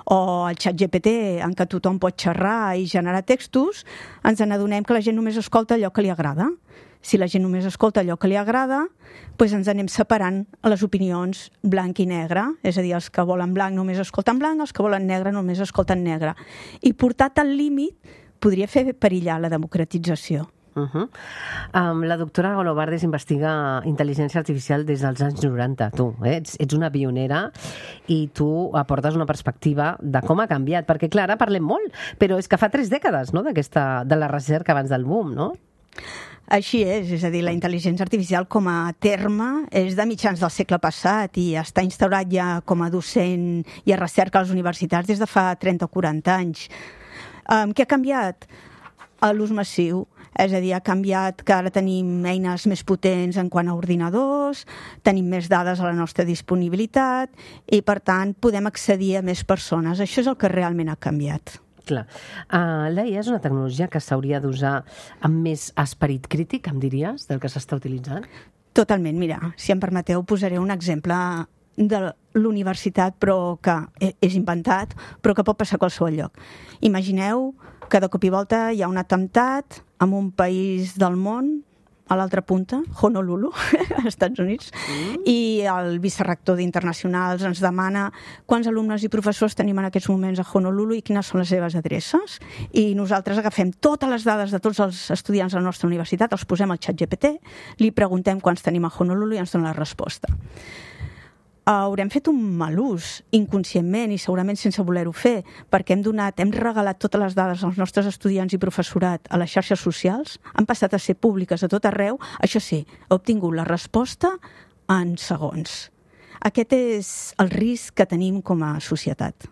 o al xat G P T, en què tothom pot xerrar i generar textos, ens n'adonem que la gent només escolta allò que li agrada. Si la gent només escolta allò que li agrada, doncs ens anem separant a les opinions blanc i negre, és a dir, els que volen blanc només escolten blanc, els que volen negre només escolten negre. I portat al límit podria fer perillar la democratització. Uh-huh. Um, la doctora Golobardes investiga intel·ligència artificial des dels anys noranta. Tu eh? ets, ets una pionera i tu aportes una perspectiva de com ha canviat, perquè clar, ara parlem molt, però és que fa tres dècades, no?, d'aquesta, de la recerca abans del boom, no? Així és, és a dir, la intel·ligència artificial com a terme és de mitjans del segle passat i està instaurat ja com a docent i a recerca a les universitats des de fa trenta o quaranta anys. Um, què ha canviat? L'ús massiu. És a dir, ha canviat que ara tenim eines més potents en quant a ordinadors, tenim més dades a la nostra disponibilitat i, per tant, podem accedir a més persones. Això és el que realment ha canviat. Clar. Uh, L'A I A és una tecnologia que s'hauria d'usar amb més esperit crític, em diries, del que s'està utilitzant? Totalment. Mira, si em permeteu, posaré un exemple de l'universitat, però que és inventat, però que pot passar a qualsevol lloc. Imagineu que de cop i volta hi ha un atemptat en un país del món, a l'altra punta, Honolulu, als Estats Units, mm. i el vicerrector d'Internacionals ens demana quants alumnes i professors tenim en aquests moments a Honolulu i quines són les seves adreces. I nosaltres agafem totes les dades de tots els estudiants de la nostra universitat, els posem al xat G P T, li preguntem quants tenim a Honolulu i ens dona la resposta. Haurem fet un mal ús inconscientment i segurament sense voler-ho fer, perquè hem donat, hem regalat totes les dades als nostres estudiants i professorat a les xarxes socials, han passat a ser públiques a tot arreu, això sí, ha obtingut la resposta en segons. Aquest és el risc que tenim com a societat.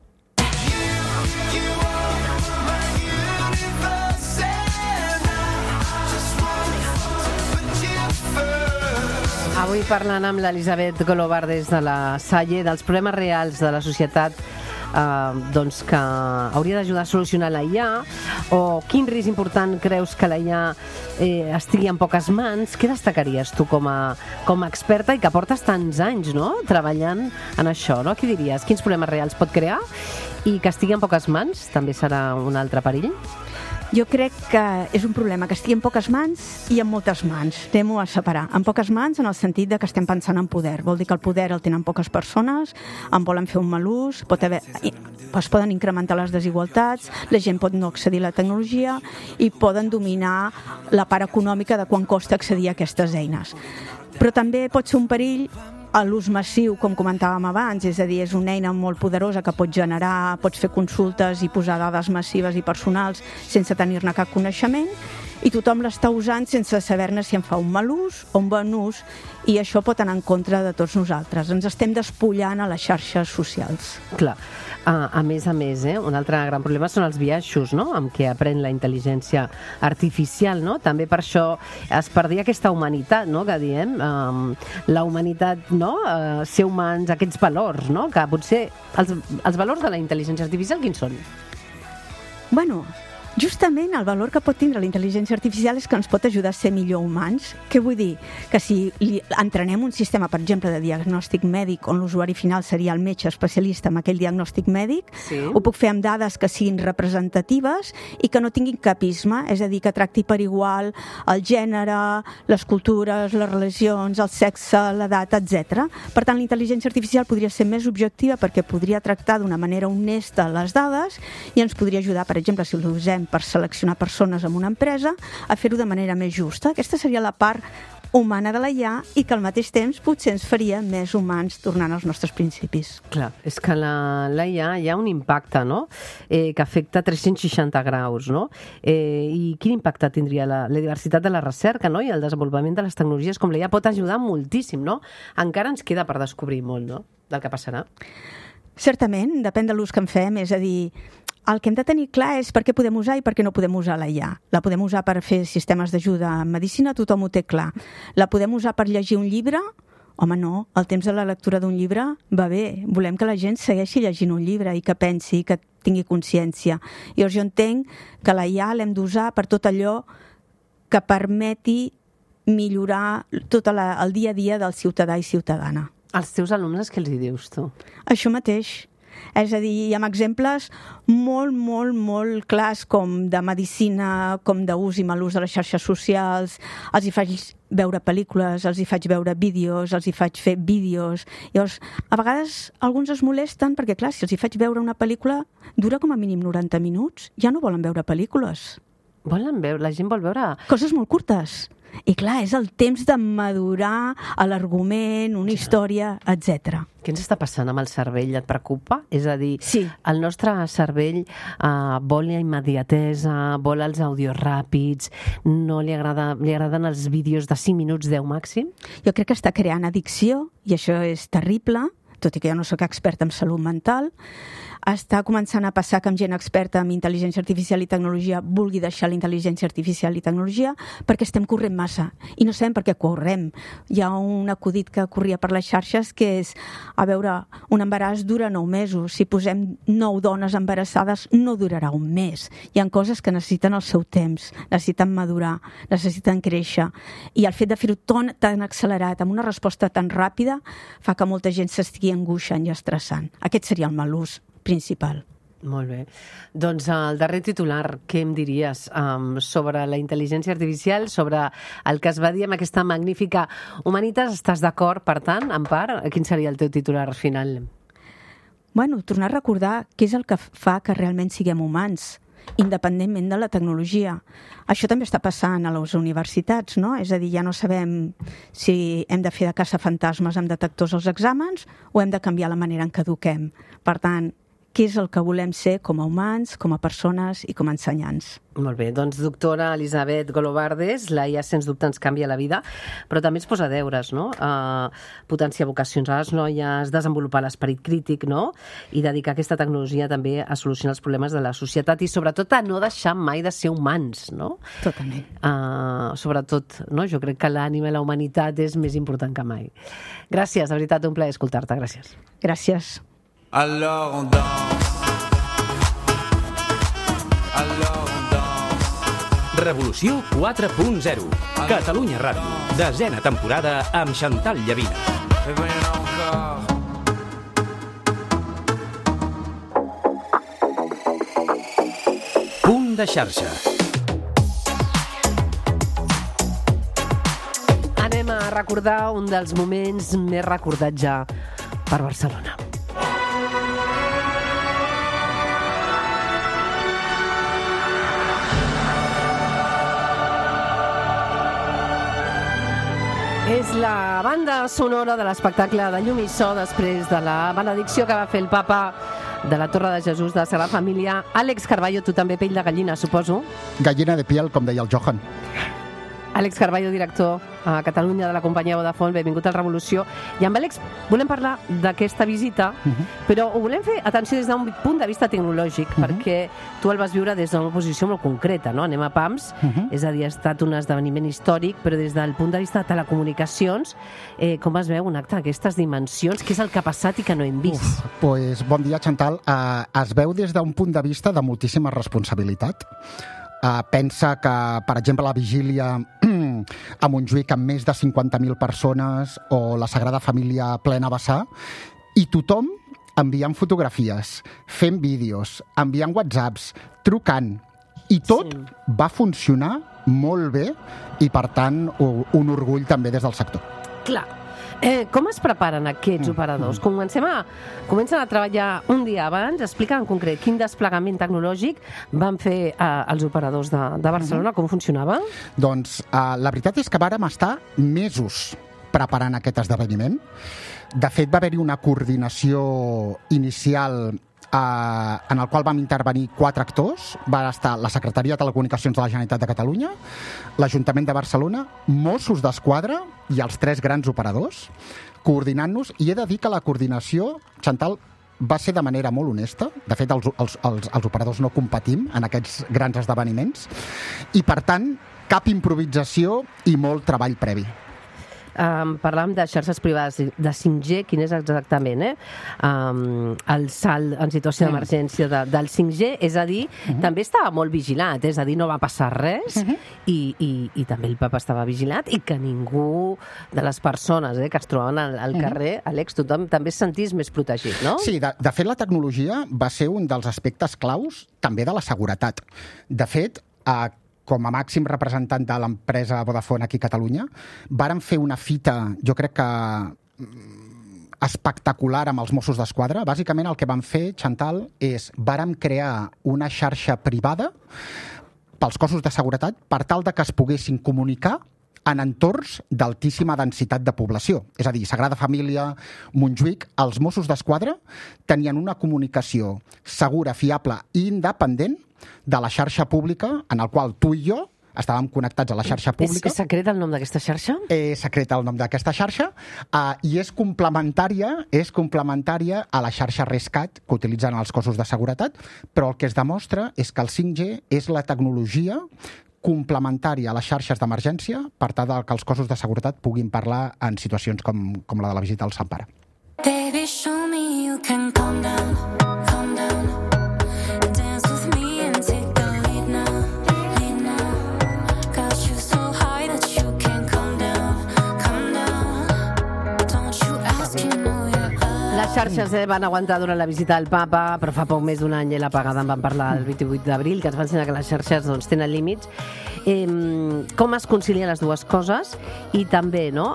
Avui parlant amb l'Elisabet Golobar des de la Salle dels problemes reals de la societat eh, doncs que hauria d'ajudar a solucionar la I A, o quin risc important creus que la I A eh, estigui en poques mans. Què destacaries tu com a, com a experta i que portes tants anys, no?, treballant en això, no? Què diries? Quins problemes reals pot crear i que estigui en poques mans també serà un altre perill? Jo crec que és un problema que estigui en poques mans i en moltes mans. Anem-ho a separar. En poques mans en el sentit de que estem pensant en poder. Vol dir que el poder el tenen poques persones, en volen fer un mal ús, pot haver, es poden incrementar les desigualtats, la gent pot no accedir a la tecnologia i poden dominar la part econòmica de quan costa accedir a aquestes eines. Però també pot ser un perill a l'ús massiu, com comentàvem abans, és a dir, és una eina molt poderosa que pot generar, pots fer consultes i posar dades massives i personals sense tenir-ne cap coneixement, i tothom l'està usant sense saber-ne si en fa un mal ús o un bon ús, i això pot anar en contra de tots nosaltres. Ens estem despullant a les xarxes socials. Clar. A, a més a més, eh, un altre gran problema són els biaixos, no?, amb què aprèn la intel·ligència artificial, no? També per això es perdia aquesta humanitat, no?, que diem, um, la humanitat, no?, uh, ser humans, aquests valors, no?, que potser els, els valors de la intel·ligència artificial quins són? Bueno, justament el valor que pot tindre la intel·ligència artificial és que ens pot ajudar a ser millor humans. Què vull dir? Que si li entrenem un sistema, per exemple, de diagnòstic mèdic, on l'usuari final seria el metge especialista en aquell diagnòstic mèdic, sí. Ho puc fer amb dades que siguin representatives i que no tinguin capisme, és a dir, que tracti per igual el gènere, les cultures, les religions, el sexe, l'edat, etcètera. Per tant, la intel·ligència artificial podria ser més objectiva perquè podria tractar d'una manera honesta les dades i ens podria ajudar, per exemple, si l'usem per seleccionar persones en una empresa, a fer-ho de manera més justa. Aquesta seria la part humana de la I A i que al mateix temps potser ens faria més humans tornant als nostres principis. Clar, és que la, la I A hi ha un impacte, no?, eh, que afecta tres-cents seixanta graus, no? Eh, I quin impacte tindria la, la diversitat de la recerca, no?, i el desenvolupament de les tecnologies com la I A pot ajudar moltíssim, no? Encara ens queda per descobrir molt, no?, del que passarà. Certament, depèn de l'ús que en fem, és a dir, el que hem de tenir clar és per què podem usar i per què no podem usar la I A. La podem usar per fer sistemes d'ajuda en medicina, tothom ho té clar. La podem usar per llegir un llibre? Home, no, el temps de la lectura d'un llibre va bé. Volem que la gent segueixi llegint un llibre i que pensi, que tingui consciència. Llavors jo entenc que la I A l'hem d'usar per tot allò que permeti millorar tot la, el dia a dia del ciutadà i ciutadana. Als teus alumnes què els hi dius, tu? Això mateix. És a dir, hi ha exemples molt, molt, molt clars com de medicina, com d'ús i mal ús de les xarxes socials. Els hi faig veure pel·lícules, els hi faig veure vídeos, els hi faig fer vídeos. Llavors, a vegades alguns es molesten perquè, clar, si els hi faig veure una pel·lícula, dura com a mínim noranta minuts. Ja no volen veure pel·lícules. Volen veure, la gent vol veure... Coses molt curtes. I clar, és el temps de madurar l'argument, una història, etcètera. Què ens està passant amb el cervell? Et preocupa? És a dir, sí. El nostre cervell uh, vol la immediatesa, vol els àudios ràpids, no li, agrada, li agraden els vídeos de cinc minuts, deu màxim? Jo crec que està creant addicció, i això és terrible. tot i que jo no sóc experta en salut mental. Està començant a passar que amb gent experta en intel·ligència artificial i tecnologia vulgui deixar la intel·ligència artificial i tecnologia perquè estem corrent massa i no sabem per què correm. Hi ha un acudit que corria per les xarxes que és, a veure, un embaràs dura nou mesos. Si posem nou dones embarassades no durarà un mes. Hi ha coses que necessiten el seu temps, necessiten madurar, necessiten créixer. I el fet de fer-ho tan, tan accelerat, amb una resposta tan ràpida, fa que molta gent s'estigui angoixant i estressant. Aquest seria el mal ús principal. Molt bé. Doncs el darrer titular, què em diries um, sobre la intel·ligència artificial, sobre el que es va dir amb aquesta magnífica Humanitas? Estàs d'acord, per tant, en part? Quin seria el teu titular final? Bueno, tornar a recordar què és el que fa que realment siguem humans, independentment de la tecnologia. Això també està passant a les universitats, no? És a dir, ja no sabem si hem de fer de caçafantasmes amb detectors als exàmens o hem de canviar la manera en què eduquem. Per tant, què és el que volem ser com a humans, com a persones i com a ensenyants. Molt bé, doncs doctora Elisabet Golobardes, la I A sens dubte ens canvia la vida, però també ens posa deures, no? Uh, potenciar vocacions a les noies, desenvolupar l'esperit crític, no? I dedicar aquesta tecnologia també a solucionar els problemes de la societat i sobretot a no deixar mai de ser humans, no? Totalment. Uh, sobretot, no? Jo crec que l'ànima i la humanitat és més important que mai. Gràcies, de veritat, un plaer escoltar-te, gràcies. Gràcies. Alors on danse, alors on danse. Revolució quatre punt zero. Catalunya Ràdio. Desena temporada amb Chantal Llavina. Et ben encore. Punt de xarxa. Anem a recordar un dels moments més recordats ja per Barcelona. És la banda sonora de l'espectacle de Llum i So després de la benedicció que va fer el papa de la Torre de Jesús de la Sagrada Família. Àlex Carballo, tu també pell de gallina, suposo? Gallina de piel, com deia el Johan. Àlex Carballo, director a Catalunya de la companyia Vodafone, benvingut al Revolució. I amb Àlex volem parlar d'aquesta visita, uh-huh. però ho volem fer, atenció, des d'un punt de vista tecnològic, uh-huh. perquè tu el vas viure des d'una posició molt concreta, no? Anem a Pams, uh-huh. és a dir, ha estat un esdeveniment històric, però des del punt de vista de telecomunicacions, eh, com es veu un acte d'aquestes dimensions? Què és el que ha passat i que no hem vist? Uf, pues, bon dia, Chantal. Uh, es veu des d'un punt de vista de moltíssima responsabilitat. Uh, pensa que, per exemple, la vigília a Montjuïc amb més de cinquanta mil persones o la Sagrada Família plena vessar, i tothom enviant fotografies, fent vídeos, enviant whatsapps, trucant, i tot sí. va funcionar molt bé i, per tant, un orgull també des del sector. Clar. Eh, com es preparen aquests operadors? Comencem a, comencen a treballar un dia abans. Explica en concret quin desplegament tecnològic van fer eh, els operadors de, de Barcelona, com funcionava? Doncs eh, la veritat és que vàrem estar mesos preparant aquest esdeveniment. De fet, va haver-hi una coordinació inicial Uh, en el qual vam intervenir quatre actors. Va estar la Secretaria de Telecomunicacions de la Generalitat de Catalunya, l'Ajuntament de Barcelona, Mossos d'Esquadra i els tres grans operadors, coordinant-nos, i he de dir que la coordinació, Chantal, va ser de manera molt honesta. De fet, els, els, els, els operadors no competim en aquests grans esdeveniments, i, per tant, cap improvisació i molt treball previ. Um, parlàvem de xarxes privades de cinc G, quin és exactament eh? um, el salt en situació d'emergència de, del cinc G, és a dir, uh-huh. també estava molt vigilat, és a dir, no va passar res, uh-huh. i, i, i també el papa estava vigilat, i que ningú de les persones eh, que es trobaven al, al carrer, uh-huh. Àlex, tothom també es sentís més protegit, no? Sí, de, de fet la tecnologia va ser un dels aspectes claus també de la seguretat. De fet, a com a màxim representant de l'empresa Vodafone aquí a Catalunya, vàrem fer una fita, jo crec que espectacular, amb els Mossos d'Esquadra. Bàsicament el que vam fer, Chantal, és vàrem crear una xarxa privada pels cossos de seguretat per tal de que es poguessin comunicar en entorns d'altíssima densitat de població. És a dir, Sagrada Família, Montjuïc, els Mossos d'Esquadra tenien una comunicació segura, fiable i independent de la xarxa pública en el qual tu i jo estàvem connectats a la xarxa pública. És, és secret el nom d'aquesta xarxa? És secret el nom d'aquesta xarxa uh, i és complementària, és complementària a la xarxa Rescat que utilitzen els cossos de seguretat, però el que es demostra és que el cinc G és la tecnologia complementària a les xarxes d'emergència per tal que els cossos de seguretat puguin parlar en situacions com, com la de la visita al Sant Pare. Baby, show me you can calm down, calm down. Dance with me and take the lead now, lead now. Got you so high that you can't calm down, calm down. Don't you ask, you know you're allowed. Les xarxes eh, van aguantar durant la visita al papa, però fa poc més d'un any l'apagada en van parlar el vint-i-vuit d'abril, que ens va ensenyar que les xarxes doncs, tenen límits. Eh, com es concilien les dues coses i també, no?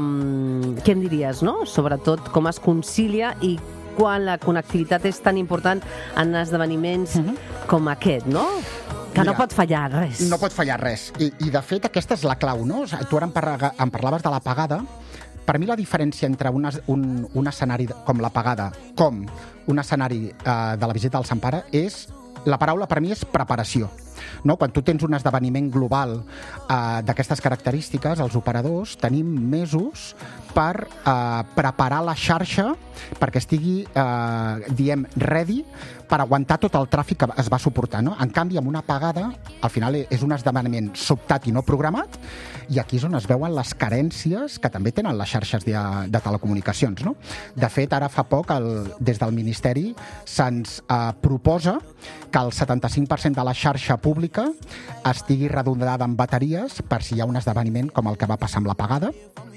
Um, què em diries, no? Sobretot, com es concilia i quan la connectivitat és tan important en esdeveniments uh-huh. com aquest, no? Que Mira, no pot fallar res. No pot fallar res. I, i de fet, aquesta és la clau, no? O sigui, tu ara em, parla, em parlaves de l'apagada. Per mi la diferència entre un, un, un escenari com l'apagada com un escenari eh, de la visita al Sant Pare és, la paraula per mi és preparació. No? Quan tu tens un esdeveniment global eh, d'aquestes característiques, els operadors tenim mesos per eh, preparar la xarxa perquè estigui, eh, diem, ready per aguantar tot el tràfic que es va suportar. No? En canvi, amb una apagada, al final és un esdeveniment sobtat i no programat, i aquí és on es veuen les carències que també tenen les xarxes de, de telecomunicacions. No? De fet, ara fa poc, el, des del Ministeri, se'ns eh, proposa que el setanta-cinc per cent de la xarxa pública estigui redondada amb bateries per si hi ha un esdeveniment com el que va passar amb l'apagada.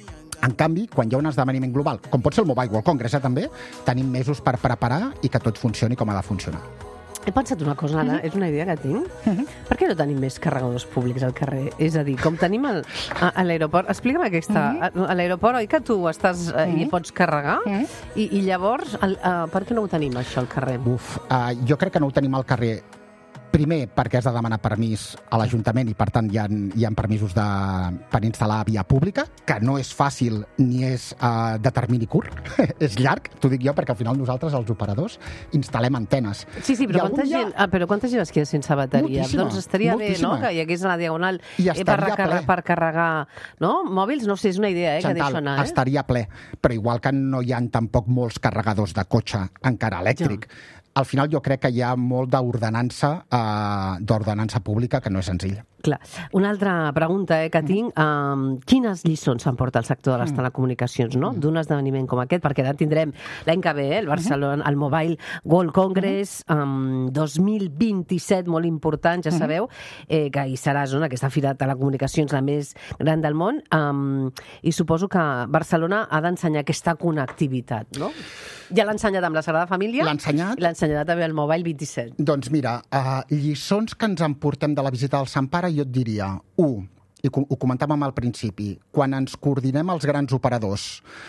En canvi, quan hi ha un esdeveniment global, com pot ser el Mobile World Congress, eh, també, tenim mesos per preparar i que tot funcioni com ha de funcionar. He pensat una cosa, Anna, mm-hmm. és una idea que tinc. Mm-hmm. Per què no tenim més carregadors públics al carrer? És a dir, com tenim el, a, a l'aeroport... Explica'm aquesta... Mm-hmm. A, a l'aeroport, oi que tu estàs mm-hmm. i pots carregar? Mm-hmm. I, I llavors, el, uh, per què no ho tenim, això, al carrer? Uf, uh, jo crec que no ho tenim al carrer. Primer, perquè has de demanar permís a l'Ajuntament i, per tant, hi ha, hi ha permisos de, per instal·lar via pública, que no és fàcil ni és uh, de termini curt. És llarg, t'ho dic jo, perquè al final nosaltres, els operadors, instal·lem antenes. Sí, sí, però quanta gent, ah, però quanta gent es queda sense bateria? Moltíssima, doncs estaria moltíssima. bé, no?, que hi hagués a la Diagonal eh, per, recar per carregar no? mòbils. No sé, és una idea, eh, Chantal, que deixo anar. Eh? Estaria ple, però igual que no hi ha tampoc molts carregadors de cotxe encara elèctric. Ja. Al final jo crec que hi ha molt d'ordenança eh, d'ordenança pública que no és senzilla. Clar. Una altra pregunta eh, que tinc. Um, quines lliçons s'emporta el sector de les telecomunicacions, no? D'un esdeveniment com aquest? Perquè ara tindrem l'any que ve, eh, el Barcelona, el Mobile World Congress, um, dos mil vint-i-set, molt important, ja sabeu, eh, que hi serà no, aquesta fira de telecomunicacions la més gran del món, um, i suposo que Barcelona ha d'ensenyar aquesta connectivitat, no? Ja l'ha ensenyat amb la Sagrada Família. L'ha ensenyat. I l'ha ensenyat també al Mobile vint-i-set. Doncs mira, uh, lliçons que ens emportem de la visita al Sant Pare, jo et diria, u, i ho comentàvem al principi, quan ens coordinem els grans operadors,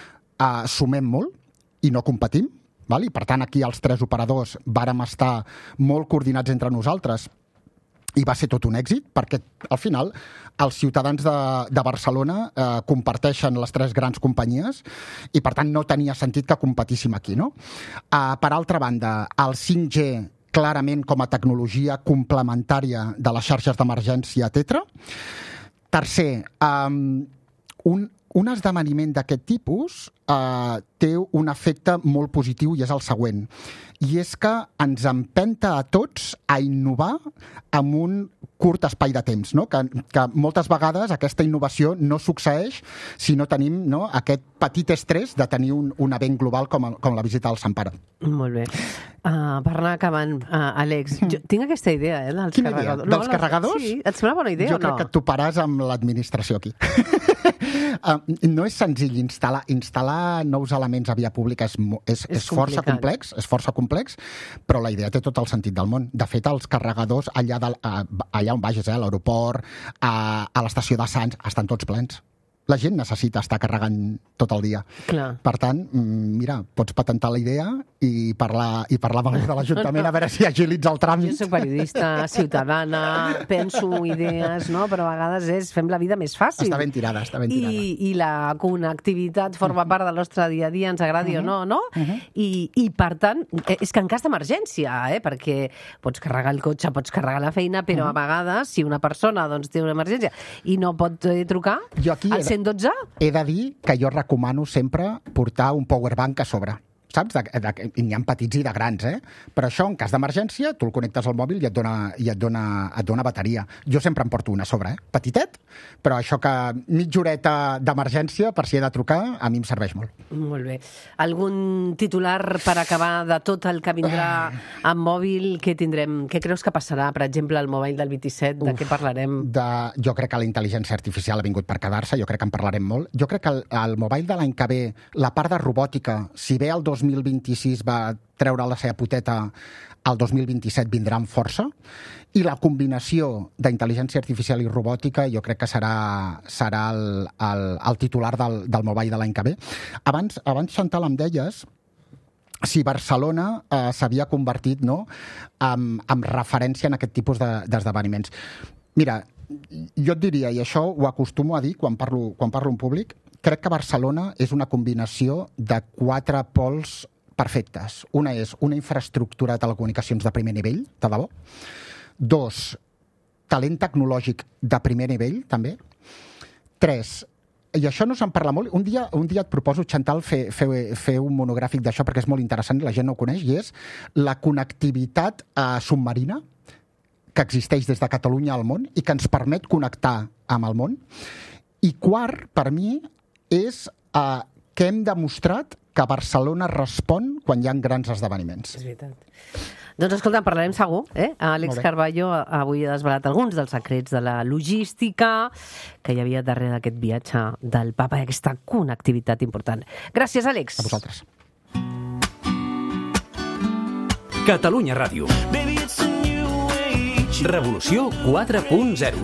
uh, sumem molt i no competim, val? I per tant aquí els tres operadors vàrem estar molt coordinats entre nosaltres i va ser tot un èxit, perquè al final els ciutadans de, de Barcelona eh, comparteixen les tres grans companyies i per tant no tenia sentit que competíssim aquí, no? Uh, per altra banda, el cinc G clarament com a tecnologia complementària de les xarxes d'emergència Tetra. Tercer, um, un, un esdeveniment d'aquest tipus uh, té un efecte molt positiu i és el següent. I és que ens empenta a tots a innovar amb un curt espai de temps, no? que, que moltes vegades aquesta innovació no succeeix si no tenim no, aquest petit estrès de tenir un, un event global com, el, com la visita al Sant Pare. Molt bé. Uh, per anar acabant, uh, Àlex, jo tinc aquesta idea, eh, dels Quina carregadors. Idea? Dels no, carregadors? Sí, et sembla bona idea jo o no? Jo crec que et toparàs amb l'administració aquí. uh, no és senzill instal·lar, instal·lar nous elements a via pública, és, és, és, és força complex, és força complex, però la idea té tot el sentit del món. De fet, els carregadors allà, de, allà on vagis, eh, a l'aeroport, a, a l'estació de Sants, estan tots plens. La gent necessita estar carregant tot el dia. Clar. Per tant, mira, pots patentar la idea i parlar, i parlar amb el de l'Ajuntament a veure si agilitza el tràmit. Jo soc periodista, ciutadana, penso idees, no? Però a vegades és fem la vida més fàcil. Està ben tirada, està ben tirada. I, i la connectivitat forma part del nostre dia a dia, ens agradi uh-huh. o no, no? Uh-huh. I, I, per tant, és que en cas d'emergència, eh? Perquè pots carregar el cotxe, pots carregar la feina, però uh-huh. a vegades, si una persona doncs, té una emergència i no pot eh, trucar al cent dotze... He de dir que jo recomano sempre portar un powerbank a sobre. Saps? De, de, n'hi ha petits i de grans, eh? Però això, en cas d'emergència, tu el connectes al mòbil i et dona, i et dona, et dona bateria. Jo sempre em porto una a sobre, eh? Petitet, però això que mitja horeta d'emergència, per si he de trucar, a mi em serveix molt. Molt bé. Algun titular per acabar de tot el que vindrà amb mòbil? Què tindrem? Què creus que passarà, per exemple, al Mobile del vint-i-set? De Uf, què parlarem? De, jo crec que la intel·ligència artificial ha vingut per quedar-se, jo crec que en parlarem molt. Jo crec que el, el Mobile de l'any que ve, la part de robòtica, si bé el dos mil vint-i-sis va treure la seva poteta, el dos mil vint-i-set vindrà amb força, i la combinació d'intel·ligència artificial i robòtica jo crec que serà, serà el, el, el titular del, del Mobile de l'any que ve. Abans, abans Chantal, em deies si Barcelona eh, s'havia convertit, no?, en, en referència en aquest tipus de, d'esdeveniments. Mira, jo et diria, i això ho acostumo a dir quan parlo, quan parlo en públic, crec que Barcelona és una combinació de quatre pols perfectes. Una és una infraestructura de telecomunicacions de primer nivell, de debò. Dos, talent tecnològic de primer nivell, també. Tres, i això no se'n parla molt, un dia, un dia et proposo, Chantal, fer, fer, fer un monogràfic d'això perquè és molt interessant i la gent no ho coneix, i és la connectivitat eh, submarina que existeix des de Catalunya al món i que ens permet connectar amb el món. I quart, per mi, és eh, que hem demostrat que Barcelona respon quan hi ha grans esdeveniments. És veritat. Doncs escolta, en parlarem segur, eh? Àlex Carballo avui ha desvelat alguns dels secrets de la logística que hi havia darrere d'aquest viatge del Papa i aquesta connectivitat important. Gràcies, Àlex. A vosaltres. Catalunya Ràdio. Revolució quatre punt zero.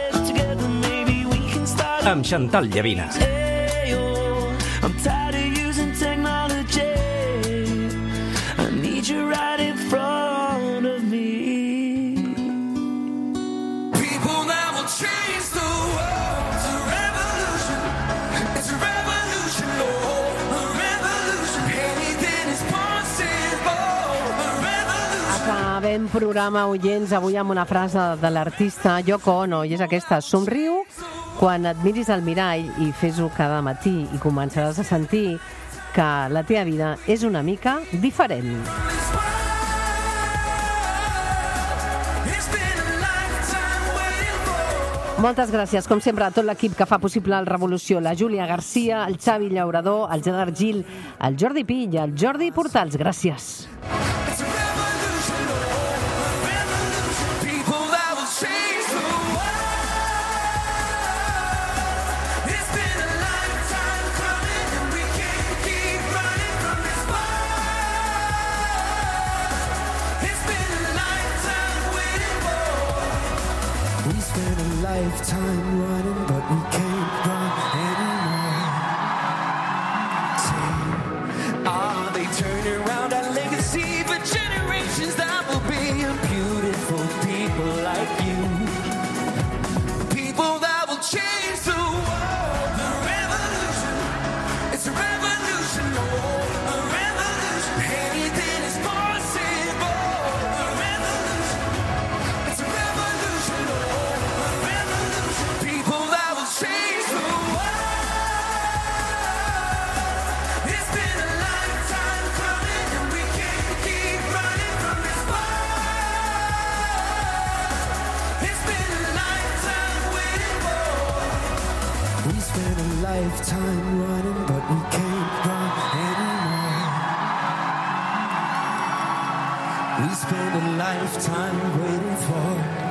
Amb Chantal Llavina. I'm tired of using technology. I need you right in front of me. People that will change the world. It's a revolution. It's a revolution, oh, a revolution. Anything is possible. A revolution. Acabem programa, oients, avui amb una frase de l'artista Yoko Ono, i és aquesta: somriu quan et miris al mirall i fes-ho cada matí i començaràs a sentir que la teva vida és una mica diferent. Moltes gràcies, com sempre, a tot l'equip que fa possible el Revolució, la Júlia Garcia, el Xavi Llaurador, el Gerard Gil, el Jordi Pi i el Jordi Portals. Gràcies. Lifetime running, but we can't run anymore. See, ah, they turn around our legacy for generations that will be a beautiful people like you. People that will change the world. The revolution, it's a revolution, oh, a revolution. Anything is possible. A revolution, it's a revolution, oh. People that will change the world. It's been a lifetime coming, and we can't keep running from this world. It's been a lifetime waiting for. We spent a lifetime running, but we can't run anymore. We spent a lifetime waiting for.